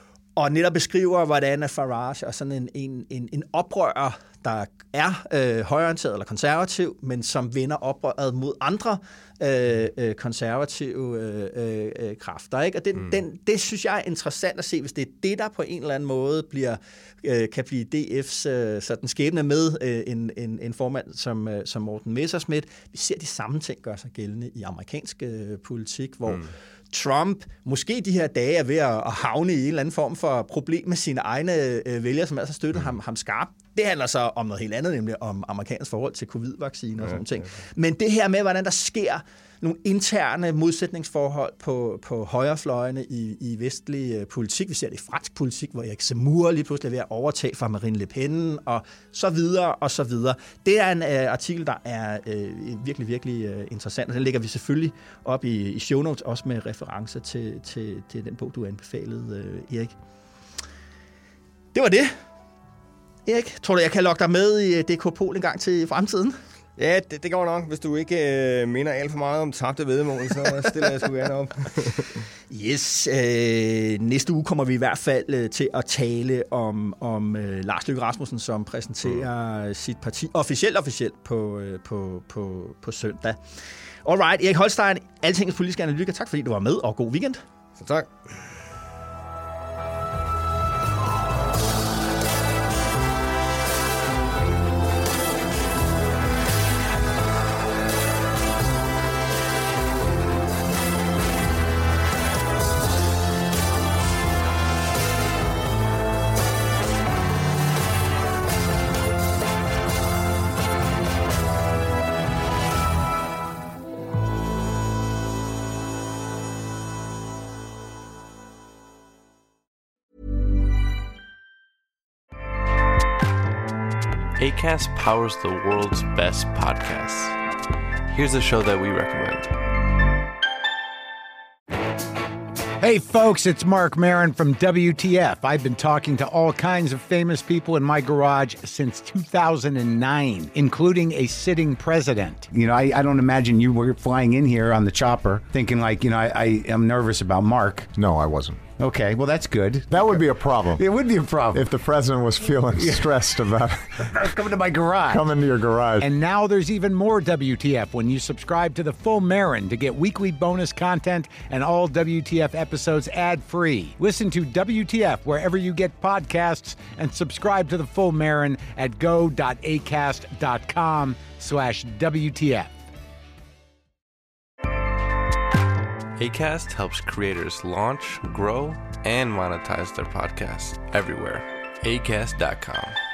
Og netop beskriver, hvordan Farage er sådan en, en, en, en oprører, der er øh, højreorienteret eller konservativ, men som vender oprøret mod andre øh, øh, konservative øh, øh, kræfter. Ikke? Og det, mm. den, det synes jeg er interessant at se, hvis det er det, der på en eller anden måde bliver, øh, kan blive D F's øh, sådan skæbne med øh, en, en, en formand som, øh, som Morten Messerschmidt. Vi ser de samme ting gøre sig gældende i amerikansk øh, politik, hvor mm. Trump måske de her dage er ved at havne i en eller anden form for problem med sine egne øh, vælgere, som altså støtter mm. ham, ham skarpt. Det handler så om noget helt andet, nemlig om amerikansk forhold til covid-vacciner og sådan ja, ting. Ja, ja. Men det her med, hvordan der sker nogle interne modsætningsforhold på, på højrefløjene i, i vestlig øh, politik. Vi ser det i fransk politik, hvor Erik Zemmour lige pludselig er ved at overtage fra Marine Le Pen, og så videre, og så videre. Det er en øh, artikel, der er øh, virkelig, virkelig øh, interessant, og den lægger vi selvfølgelig op i, i show notes, også med reference til, til, til den bog, du anbefalede, øh, Erik. Det var det. Erik, tror du, jeg kan logge dig med i D K Pol en gang til fremtiden? Ja, det, det går nok. Hvis du ikke øh, minder alt for meget om tabte væddemål, så stiller jeg sgu gerne op. Yes. Øh, næste uge kommer vi i hvert fald øh, til at tale om, om øh, Lars Løkke Rasmussen, som præsenterer mm. sit parti officielt officielt på, øh, på, på, på søndag. Alright, Erik Holstein, Altingets politiske analytiker. Tak fordi du var med, og god weekend. Så tak. Acast powers the world's best podcasts. Here's a show that we recommend. Hey folks, it's Mark Maron from W T F. I've been talking to all kinds of famous people in my garage since two thousand nine, including a sitting president. You know, I, I don't imagine you were flying in here on the chopper thinking like, you know, I, I am nervous about Mark. No, I wasn't. Okay, well, that's good. That would be a problem. It would be a problem. If the president was feeling stressed about coming to my garage. Coming to your garage. And now there's even more W T F when you subscribe to the full Maron to get weekly bonus content and all W T F episodes ad-free. Listen to W T F wherever you get podcasts and subscribe to the full Maron at go.acast.com slash WTF. Acast helps creators launch, grow, and monetize their podcasts everywhere. acast dot com.